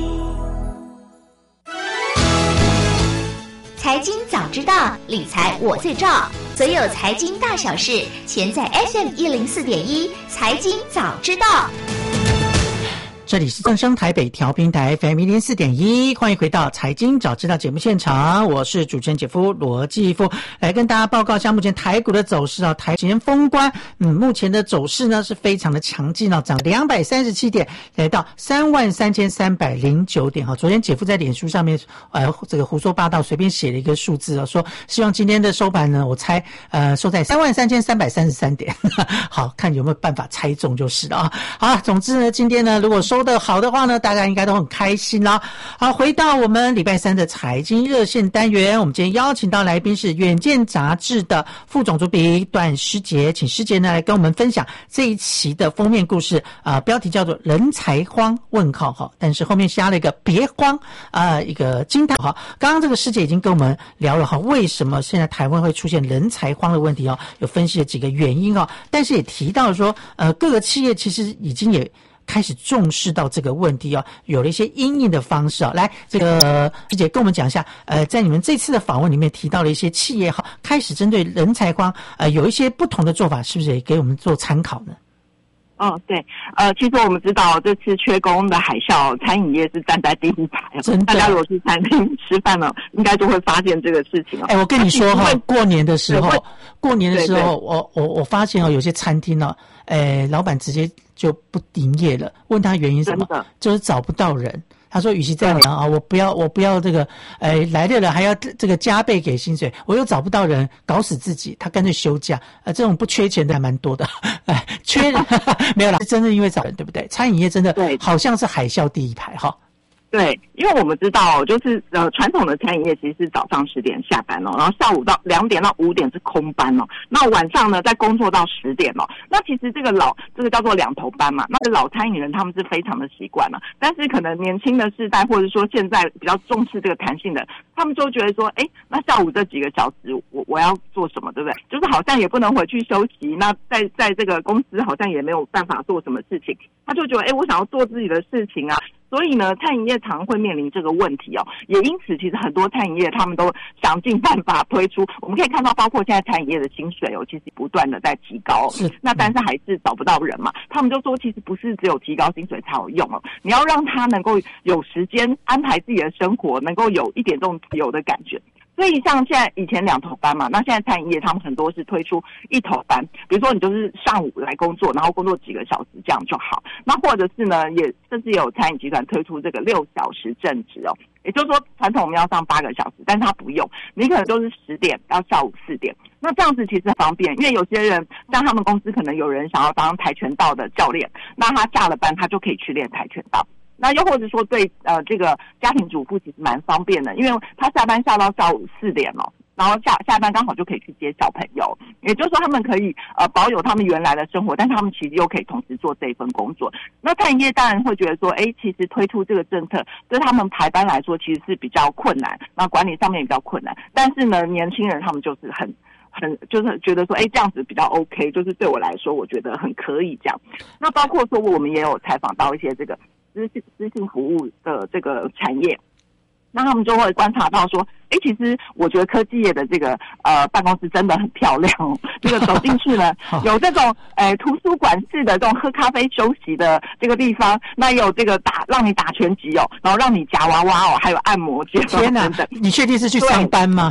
财经早知道，理财我最照。所有财经大小事，全在 F M 一零四点一，财经早知道。 这里是正声台北调频台 F M 一零四点一，欢迎回到财经早知道节目现场，我是主持人姐夫罗继夫，来跟大家报告一下目前台股的走势啊。台前封关，嗯，目前的走势呢是非常的强劲哦，涨两百三十七点，来到三万三千三百零九点哈。昨天姐夫在脸书上面呃这个胡说八道，随便写了一个数字啊，说希望今天的收盘呢，我猜呃收在三万三千三百三十三点，好看有没有办法猜中就是了啊。好，总之呢，今天呢如果收收的好的话呢，大家应该都很开心啦。好，回到我们礼拜三的财经热线单元，我们今天邀请到来宾是远见杂志的副总主笔段诗洁，请诗洁呢来跟我们分享这一期的封面故事啊、呃，标题叫做人才荒问号哈，但是后面加了一个别慌啊、呃，一个惊叹哈。刚刚这个诗洁已经跟我们聊了哈，为什么现在台湾会出现人才荒的问题哦，有分析了几个原因哦，但是也提到说呃各个企业其实已经也开始重视到这个问题哦，有了一些因应的方式哦。来，这个师姐跟我们讲一下，呃，在你们这次的访问里面提到了一些企业哈，开始针对人才荒，呃，有一些不同的做法，是不是也给我们做参考呢？ 哦，对，呃，其实我们知道这次缺工的海啸，餐饮业是站在第一排。真的，大家如果去餐厅吃饭呢，应该就会发现这个事情哦。 哎，我跟你说哈，过年的时候，过年的时候，我我我发现哦，有些餐厅呢、哦，哎，老板直接就不营业了，问他原因什么，就是找不到人。他说：“与其这样啊，我不要，我不要这个，哎，来的人还要这个加倍给薪水，我又找不到人，搞死自己，他干脆休假。呃，这种不缺钱的还蛮多的，哎，缺人没有啦，真的因为找人，对不对？餐饮业真的好像是海啸第一排哈。” 对，因为我们知道，就是呃，传统的餐饮业其实是早上十点下班哦，然后下午到两点到五点是空班哦，那晚上呢再工作到十点哦。那其实这个老这个叫做两头班嘛，那老餐饮人他们是非常的习惯了，但是可能年轻的世代或者说现在比较重视这个弹性的，他们就觉得说，哎，那下午这几个小时我我要做什么，对不对？就是好像也不能回去休息，那在在这个公司好像也没有办法做什么事情，他就觉得，哎，我想要做自己的事情啊。所以呢，餐饮业常会面临这个问题哦，也因此，其实很多餐饮业他们都想尽办法推出。我们可以看到，包括现在餐饮业的薪水哦，其实不断的在提高、哦。是，那但是还是找不到人嘛。他们就说，其实不是只有提高薪水才有用哦，你要让他能够有时间安排自己的生活，能够有一点这种自由的感觉。所以像现在以前两头班嘛，那现在餐饮业他们很多是推出一头班，比如说你就是上午来工作，然后工作几个小时这样就好。那或者是呢，也甚至也有餐饮集团推出这个六小时正职哦，也就是说传统我们要上八个小时，但是他不用，你可能就是十点到下午四点。那这样子其实方便，因为有些人像他们公司可能有人想要当跆拳道的教练，那他下了班他就可以去练跆拳道。那又或者说对呃这个家庭主妇其实蛮方便的，因为他下班下到下午四点哦，然后下下班刚好就可以去接小朋友，也就是说他们可以呃保有他们原来的生活，但他们其实又可以同时做这一份工作。那餐饮业当然会觉得说，哎，其实推出这个政策对他们排班来说其实是比较困难，那管理上面也比较困难。但是呢，年轻人他们就是很很就是觉得说，哎，这样子比较 OK， 就是对我来说我觉得很可以这样。那包括说我们也有采访到一些这个资讯资讯服务的这个产业，那他们就会观察到说，哎，其实我觉得科技业的这个呃办公室真的很漂亮哦。这个走进去呢，有这种诶、呃、图书馆式的这种喝咖啡休息的这个地方，那也有这个打让你打拳击哦，然后让你夹娃娃哦，还有按摩键天哪，你确定是去上班吗？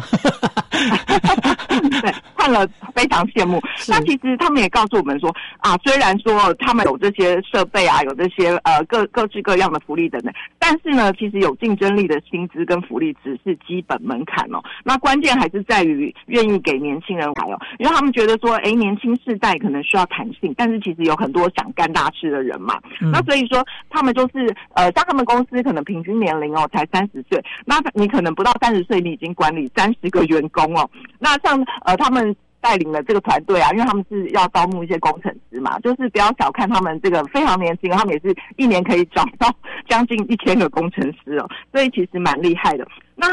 对，看了非常羡慕。那其实他们也告诉我们说啊，虽然说他们有这些设备啊，有这些呃各各式各样的福利等等，但是呢，其实有竞争力的薪资跟福利只是基本门槛哦。那关键还是在于愿意给年轻人来哦，因为他们觉得说，哎，年轻世代可能需要弹性，但是其实有很多想干大事的人嘛。嗯、那所以说，他们就是呃，像他们公司可能平均年龄哦才三十岁，那你可能不到三十岁，你已经管理三十个员工哦。那像呃他们带领了这个团队啊，因为他们是要招募一些工程师嘛，就是不要小看他们这个非常年轻，他们也是一年可以找到将近一千个工程师哦，所以其实蛮厉害的。那他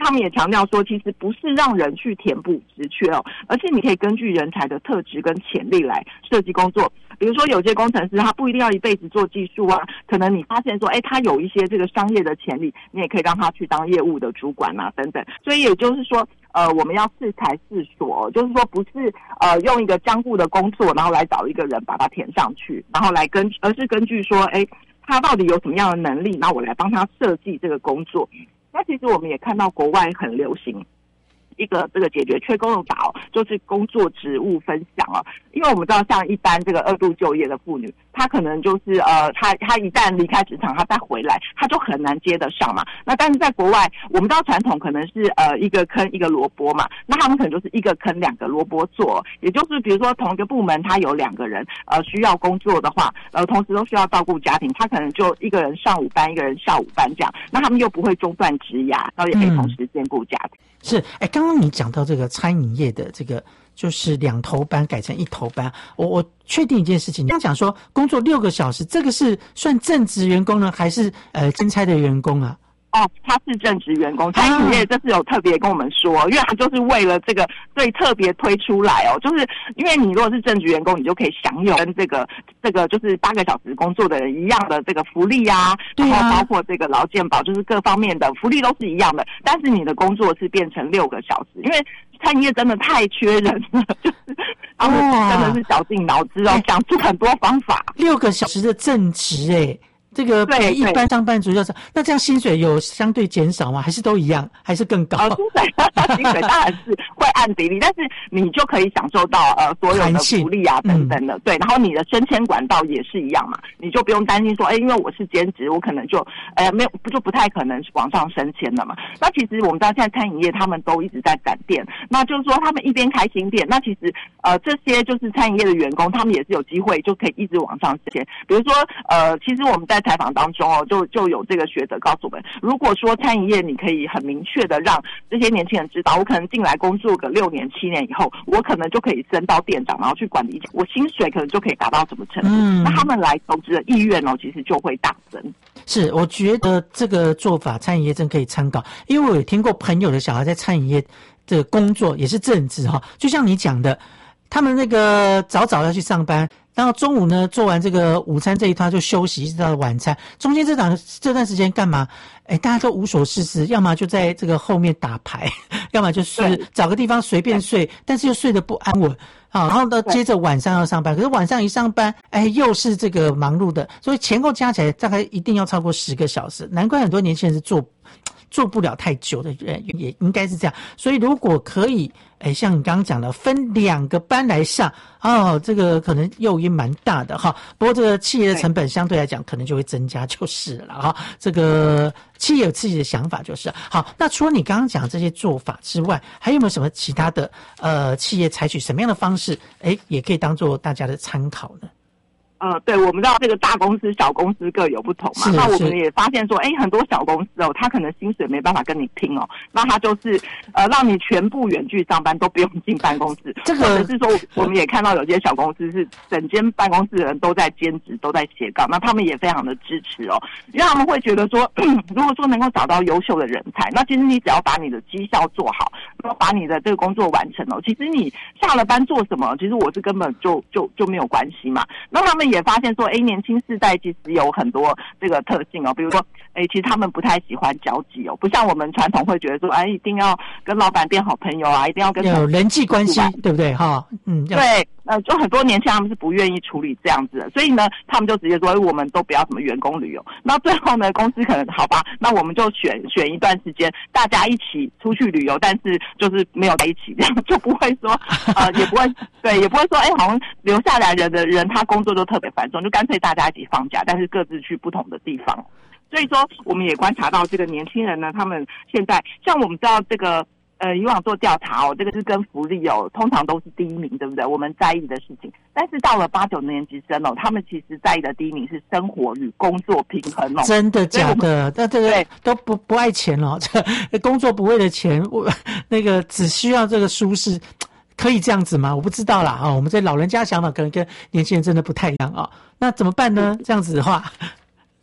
他们也强调说，其实不是让人去填补职缺哦，而是你可以根据人才的特质跟潜力来设计工作。比如说有些工程师他不一定要一辈子做技术啊，可能你发现说，哎，他有一些这个商业的潜力，你也可以让他去当业务的主管啊等等。所以也就是说，呃，我们要适才适所，就是说不是呃用一个僵固的工作，然后来找一个人把它填上去，然后来根，而是根据说，哎，他到底有什么样的能力，那我来帮他设计这个工作。那其实我们也看到国外很流行一个这个解决缺工的法哦，就是工作职务分享哦。因为我们知道，像一般这个二度就业的妇女，她可能就是呃，她她一旦离开职场，她再回来，她就很难接得上嘛。那但是在国外，我们知道传统可能是呃一个坑一个萝卜嘛，那他们可能就是一个坑两个萝卜做，也就是比如说同一个部门，他有两个人呃需要工作的话，呃同时都需要照顾家庭，他可能就一个人上午班，一个人下午班这样，那他们又不会中断职涯，然后也可以同时兼顾家庭。 嗯是，哎，刚刚你讲到这个餐饮业的这个，就是两头班改成一头班，我我确定一件事情，你刚讲说工作六个小时，这个是算正职员工呢，还是呃兼差的员工啊？ 哦，他是正职员工，餐饮业这是有特别跟我们说，因为他就是为了这个，所以特别推出来哦。就是因为你如果是正职员工，你就可以享有跟这个这个就是八个小时工作的人一样的这个福利啊，然后包括这个劳健保，就是各方面的福利都是一样的。但是你的工作是变成六个小时，因为餐饮业真的太缺人了，就是他们真的是绞尽脑汁哦，想出很多方法。 六个小时的正职，哎。这个比一般上班族要少，那这样薪水有相对减少吗？还是都一样？还是更高？ 呃，薪水薪水当然是会按比例，但是你就可以享受到呃所有的福利啊等等的，嗯、对。然后你的升迁管道也是一样嘛，你就不用担心说，哎，因为我是兼职，我可能就呃没有不就不太可能往上升迁了嘛。那其实我们知道现在餐饮业他们都一直在展店，那就是说他们一边开新店，那其实呃这些就是餐饮业的员工，他们也是有机会就可以一直往上升迁。比如说呃，其实我们在采访当中哦，就就有这个学者告诉我们，如果说餐饮业你可以很明确的让这些年轻人知道，我可能进来工作个六年七年以后，我可能就可以升到店长，然后去管理，我薪水可能就可以达到什么程度，嗯、那他们来投资的意愿哦，其实就会大增。 是，我觉得这个做法餐饮业真可以参考，因为我也听过朋友的小孩在餐饮业的工作也是正职哈，就像你讲的，他们那个早早要去上班。然后中午呢，做完这个午餐这一趟就休息，一直到晚餐。中间这段这段时间干嘛？哎，大家都无所事事，要么就在这个后面打牌，要么就是找个地方随便睡，但是又睡得不安稳。好，然后呢，接着晚上要上班，可是晚上一上班，哎，又是这个忙碌的，所以前后加起来大概一定要超过十个小时。难怪很多年轻人是做做不了太久的人，也应该是这样。所以如果可以，哎，像你刚刚讲的，分两个班来上，哦，这个可能诱因蛮大的哈。不过这个企业的成本相对来讲可能就会增加，就是了哈。这个企业有自己的想法，就是好。那除了你刚刚讲这些做法之外，还有没有什么其他的呃企业采取什么样的方式，哎，也可以当做大家的参考呢？ 呃，对，我们知道这个大公司、小公司各有不同嘛。那我们也发现说，哎，很多小公司哦，他可能薪水没办法跟你拼哦，那他就是呃让你全部远距上班，都不用进办公室。这个，或者是说，我们也看到有些小公司是整间办公室的人都在兼职，都在斜杠，那他们也非常的支持哦，因为他们会觉得说，如果说能够找到优秀的人才，那其实你只要把你的绩效做好，然后把你的这个工作完成哦，其实你下了班做什么，其实我是根本就就就没有关系嘛。那他们也发现说，哎，年轻世代其实有很多这个特性哦，比如说，哎，其实他们不太喜欢交际哦，不像我们传统会觉得说，哎，一定要跟老板变好朋友啊，一定要跟有人际关系，对不对？哈，嗯， 对，呃，就很多年轻人他们是不愿意处理这样子的，所以呢，他们就直接说，我们都不要什么员工旅游。那最后呢，公司可能好吧，那我们就选选一段时间，大家一起出去旅游，但是就是没有在一起，这样就不会说，呃，也不会对，也不会说，哎，好像留下来人的人他工作就特别繁重，就干脆大家一起放假，但是各自去不同的地方。所以说，我们也观察到这个年轻人呢，他们现在像我们知道这个。呃，以往做调查哦，这个是跟福利哦，通常都是第一名，对不对？我们在意的事情，但是到了八九年级生哦，他们其实在意的第一名是生活与工作平衡哦。 真的假的？那这个都不不爱钱哦，这工作不为了钱，我那个只需要这个舒适，可以这样子吗？我不知道啦啊、哦，我们这老人家想法可能跟年轻人真的不太一样啊、哦。那怎么办呢？这样子的话。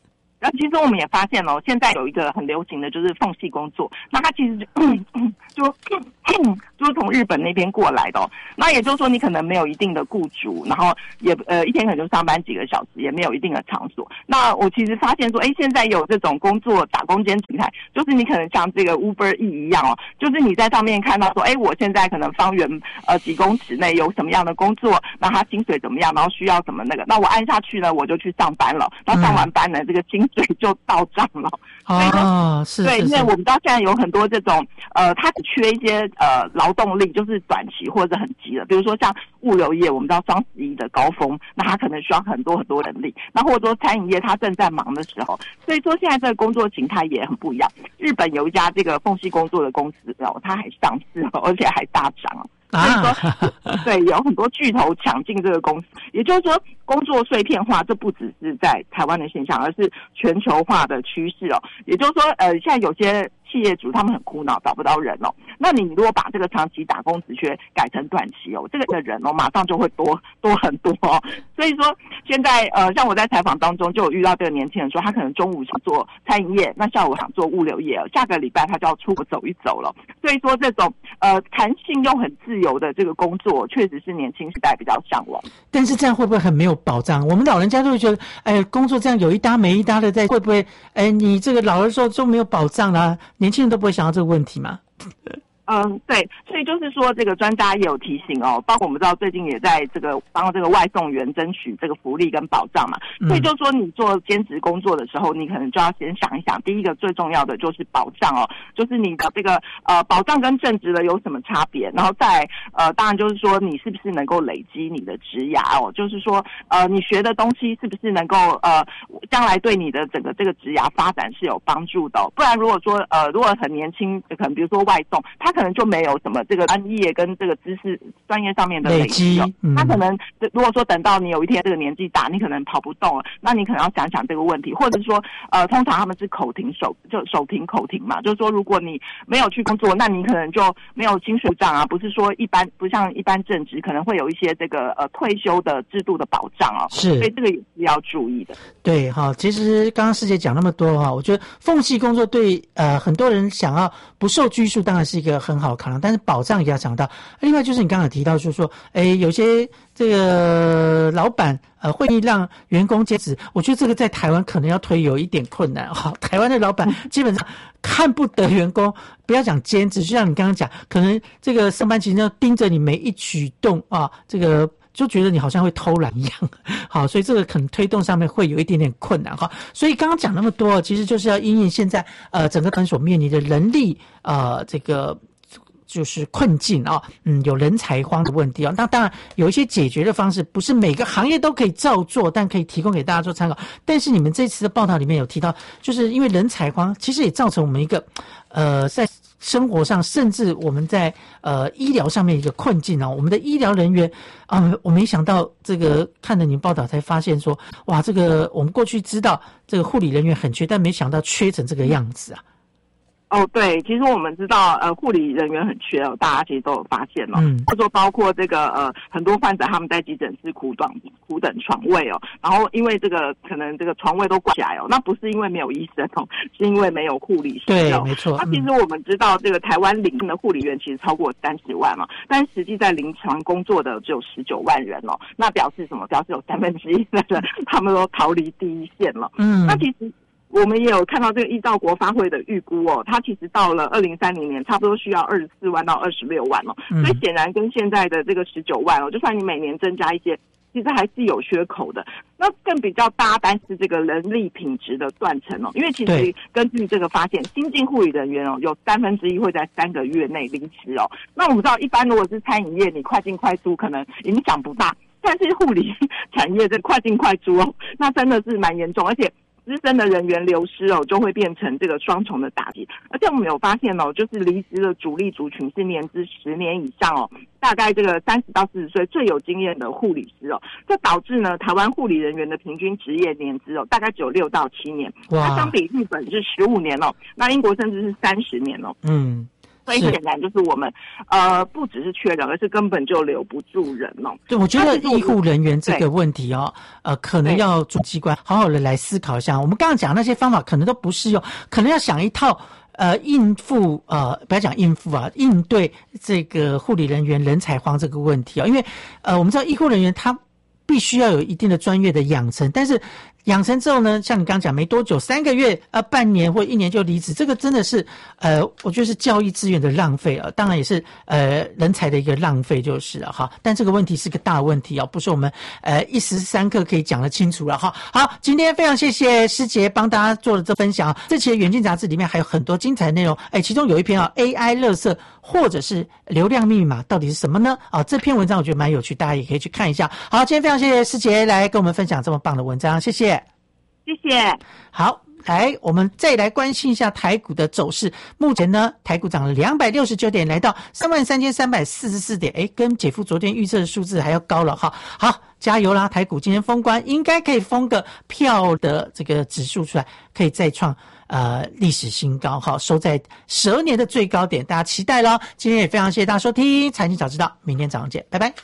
那其实我们也发现哦，现在有一个很流行的就是缝隙工作，那它其实就就就是从日本那边过来的哦。那也就是说，你可能没有一定的雇主，然后也呃一天可能就上班几个小时，也没有一定的场所。那我其实发现说，哎，现在有这种工作打工兼平台，就是你可能像这个 Uber E 一样哦，就是你在上面看到说，哎，我现在可能方圆呃几公尺内有什么样的工作，那他薪水怎么样，然后需要什么那个，那我按下去呢，我就去上班了。那上完班呢，这个薪水就到账了。 哦，是， 对，因为我们知道现在有很多这种呃，它只缺一些呃劳动力，就是短期或者很急的，比如说像物流业，我们知道双十一的高峰，那它可能需要很多很多人力，那或者说餐饮业它正在忙的时候，所以说现在这个工作形态也很不一样。日本有一家这个缝隙工作的公司哦，它还上市了，而且还大涨哦。所以说，对，有很多巨头抢进这个公司，也就是说，工作碎片化，这不只是在台湾的现象，而是全球化的趋势哦。也就是说，呃，现在有些企业主他们很苦恼，找不到人哦。那你如果把这个长期打工职缺改成短期哦，这个的人哦，马上就会多多很多哦。所以说，现在呃，像我在采访当中就有遇到这个年轻人说，他可能中午想做餐饮业，那下午想做物流业，下个礼拜他就要出国走一走了。所以说，这种呃弹性又很自由的这个工作，确实是年轻时代比较向往。 但是这样会不会很没有保障？我们老人家都会觉得，哎，工作这样有一搭没一搭的在，会不会，哎，你这个老的时候就没有保障啦、啊？年轻人都不会想到这个问题吗？ 嗯，对，所以就是说，这个专家也有提醒哦，包括我们知道最近也在这个帮这个外送员争取这个福利跟保障嘛。嗯、所以就是说，你做兼职工作的时候，你可能就要先想一想，第一个最重要的就是保障哦，就是你的这个呃保障跟正职的有什么差别，然后再呃，当然就是说你是不是能够累积你的职涯哦，就是说呃你学的东西是不是能够呃将来对你的整个这个职涯发展是有帮助的、哦，不然如果说呃如果很年轻，可能比如说外送，他可能就没有什么这个专业跟这个知识专业上面的累积哦。嗯、他可能如果说等到你有一天这个年纪大，你可能跑不动了，那你可能要想想这个问题，或者是说呃，通常他们是口停手就手停口停嘛，就是说如果你没有去工作，那你可能就没有薪水涨啊，不是说一般不像一般正职可能会有一些这个呃退休的制度的保障哦。是，所以这个也是要注意的。对， 哈，其实刚刚师姐讲那么多哈，我觉得缝隙工作对呃很多人想要不受拘束，当然是一个很好的考量，但是保障也要讲到。另外就是你刚刚有提到，就是说，哎，有些这个老板呃会让员工兼职，我觉得这个在台湾可能要推有一点困难哈。台湾的老板基本上看不得员工，不要讲兼职，就像你刚刚讲，可能这个上班期间要盯着你每一举动啊，这个。就觉得你好像会偷懒一样，好，所以这个可能推动上面会有一点点困难哈。所以刚刚讲那么多，其实就是要因应现在呃整个团所面临的人力呃这个就是困境啊，嗯，有人才荒的问题啊。那当然有一些解决的方式，不是每个行业都可以照做，但可以提供给大家做参考。但是你们这次的报道里面有提到，就是因为人才荒，其实也造成我们一个呃在生活上，甚至我们在呃医疗上面一个困境哦。我们的医疗人员啊、呃，我没想到这个看了你们报道才发现说，哇，这个我们过去知道这个护理人员很缺，但没想到缺成这个样子啊。 哦，对，其实我们知道，呃，护理人员很缺哦，大家其实都有发现哦。嗯。或者说，包括这个呃，很多患者他们在急诊室苦等苦等床位哦，然后因为这个可能这个床位都挂起来哦，那不是因为没有医生哦，是因为没有护理师哦。 对，没错。 那其实我们知道，这个台湾临床的护理员其实超过三十万嘛，但实际在临床工作的只有十九万人哦，那表示什么？表示有三分之一的人他们都逃离第一线了。嗯。那其实。我们也有看到这个依照国发会的预估哦，它其实到了二零三零年，差不多需要二十四万到二十六万哦，嗯、所以显然跟现在的这个十九万哦，就算你每年增加一些，其实还是有缺口的。那更比较大单是这个人力品质的断层哦，因为其实根据这个发现，新进护理人员哦，有三分之一会在三个月内离职哦。那我们知道，一般如果是餐饮业，你快进快出可能影响不大，但是护理产业这快进快出哦，那真的是蛮严重，而且。资深的人员流失哦，就会变成这个双重的打击。而且我们有发现哦，就是离职的主力族群是年资十年以上哦，大概这个三十到四十岁最有经验的护理师哦，这导致呢，台湾护理人员的平均职业年资哦，大概只有六到七年。那相比日本是十五年哦，那英国甚至是三十年哦。 嗯。 所以显然就是我们呃不只是缺人，而是根本就留不住人哦。 对，我觉得医护人员这个问题哦，呃，可能要主机关好好的来思考一下。我们刚刚讲那些方法可能都不适用，可能要想一套呃应付呃不要讲应付啊，应对这个护理人员人才荒这个问题啊，因为呃我们知道医护人员他必须要有一定的专业的养成，但是养成之后呢，像你刚刚讲没多久，三个月、呃半年或一年就离职，这个真的是呃，我觉得是教育资源的浪费啊，当然也是呃人才的一个浪费就是了哈。但这个问题是个大问题啊，不是我们呃一时三刻可以讲得清楚了哈。好，今天非常谢谢师杰帮大家做了这分享，这期的《远近》杂志里面还有很多精彩内容，哎，其中有一篇啊 A I 垃圾或者是流量密码到底是什么呢？啊，这篇文章我觉得蛮有趣，大家也可以去看一下。好，今天非常谢谢师杰来跟我们分享这么棒的文章，谢谢。 谢谢。 好，来，我们再来关心一下台股的走势。目前呢，台股涨了两百六十九点，来到三万三千三百四十四点，诶，跟姐夫昨天预测的数字还要高了哈。好，加油啦！台股今天封关，应该可以封个票的这个指数出来，可以再创呃历史新高哈，收在十二年的最高点，大家期待咯。今天也非常谢谢大家收听，财经早知道，明天早上见，拜拜。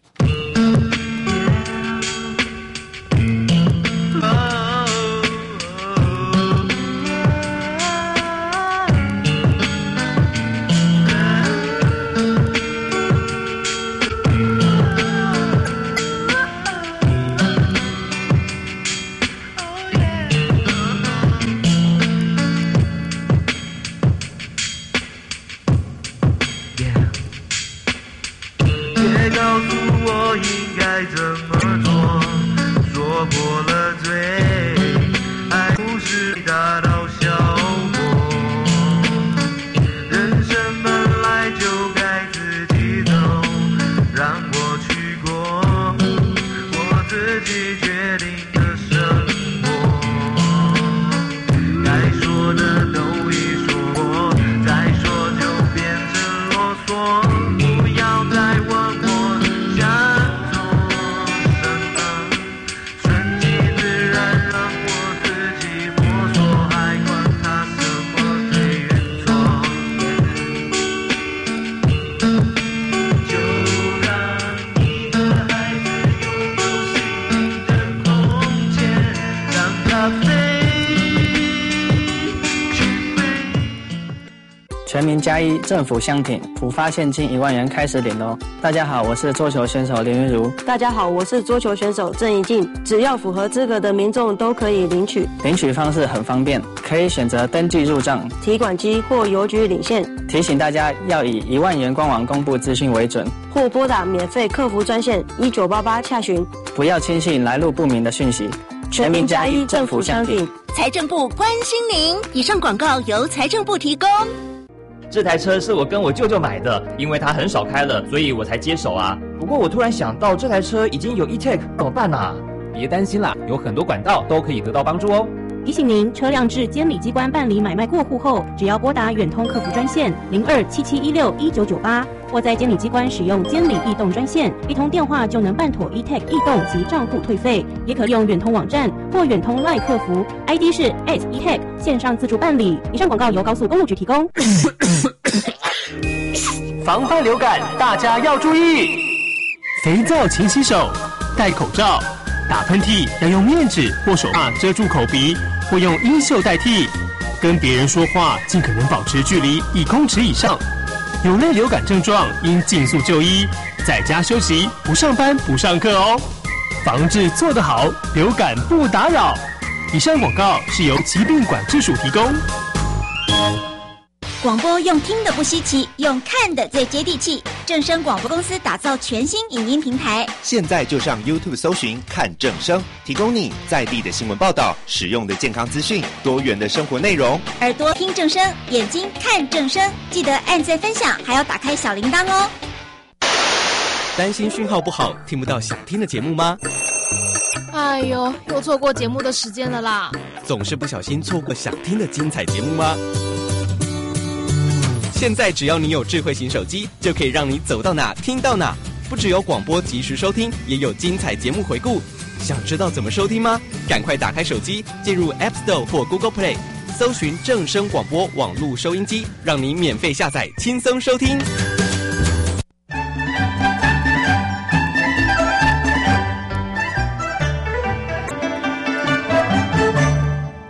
告诉我应该怎么做，说破了嘴，爱不是大到效果，人生本来就该自己走，让我去过我自己决定的生活，该说的都已说过，再说就变成啰嗦，不要再问我全民加一，政府相挺，普发现金一万元开始领哦。大家好，我是桌球选手林云如。 大家好，我是桌球选手郑怡静。只要符合资格的民众都可以领取。 领取方式很方便，可以选择登记入账、 提款机或邮局领现。 提醒大家要以一万元官网公布资讯为准， 或拨打免费客服专线一九八八洽询。 不要轻信来路不明的讯息。 全民加一，政府相挺，财政部关心您。以上广告由财政部提供。 这台车是我跟我舅舅买的，因为他很少开了，所以我才接手啊。不过我突然想到，这台车已经有 E-Tech， 怎么办啊？ 别担心啦，有很多管道都可以得到帮助哦。 提醒您，车辆至监理机关办理买卖过户后，只要拨打远通客服专线零二七七一六一九九八，或在监理机关使用监理异动专线，一通电话就能办妥 E-Tech 异动及账户退费。也可用远通网站或远通 LINE 客服 ，I D 是 at E-Tech 线上自助办理。以上广告由高速公路局提供。 防范流感，大家要注意：肥皂勤洗手，戴口罩。打喷嚏要用面纸或手帕遮住口鼻，或用衣袖代替。跟别人说话尽可能保持距离一公尺以上。有类流感症状应尽速就医，在家休息，不上班不上课哦。防治做得好，流感不打扰。以上广告是由疾病管制署提供。 广播用听的不稀奇，用看的最接地气。正声广播公司打造全新影音平台， 现在就上 YouTube 搜寻看正声，提供你在地的新闻报道、实用的健康资讯、多元的生活内容。 耳朵听正声，眼睛看正声，记得按赞分享，还要打开小铃铛哦。 担心讯号不好，听不到想听的节目吗？ 哎呦，又错过节目的时间了啦！ 总是不小心错过想听的精彩节目吗？现在只要你有智慧型手机，就可以让你走到哪听到哪。不只有广播及时收听，也有精彩节目回顾。想知道怎么收听吗？赶快打开手机，进入 App Store 或 Google Play， 搜寻正声广播网络收音机，让你免费下载，轻松收听。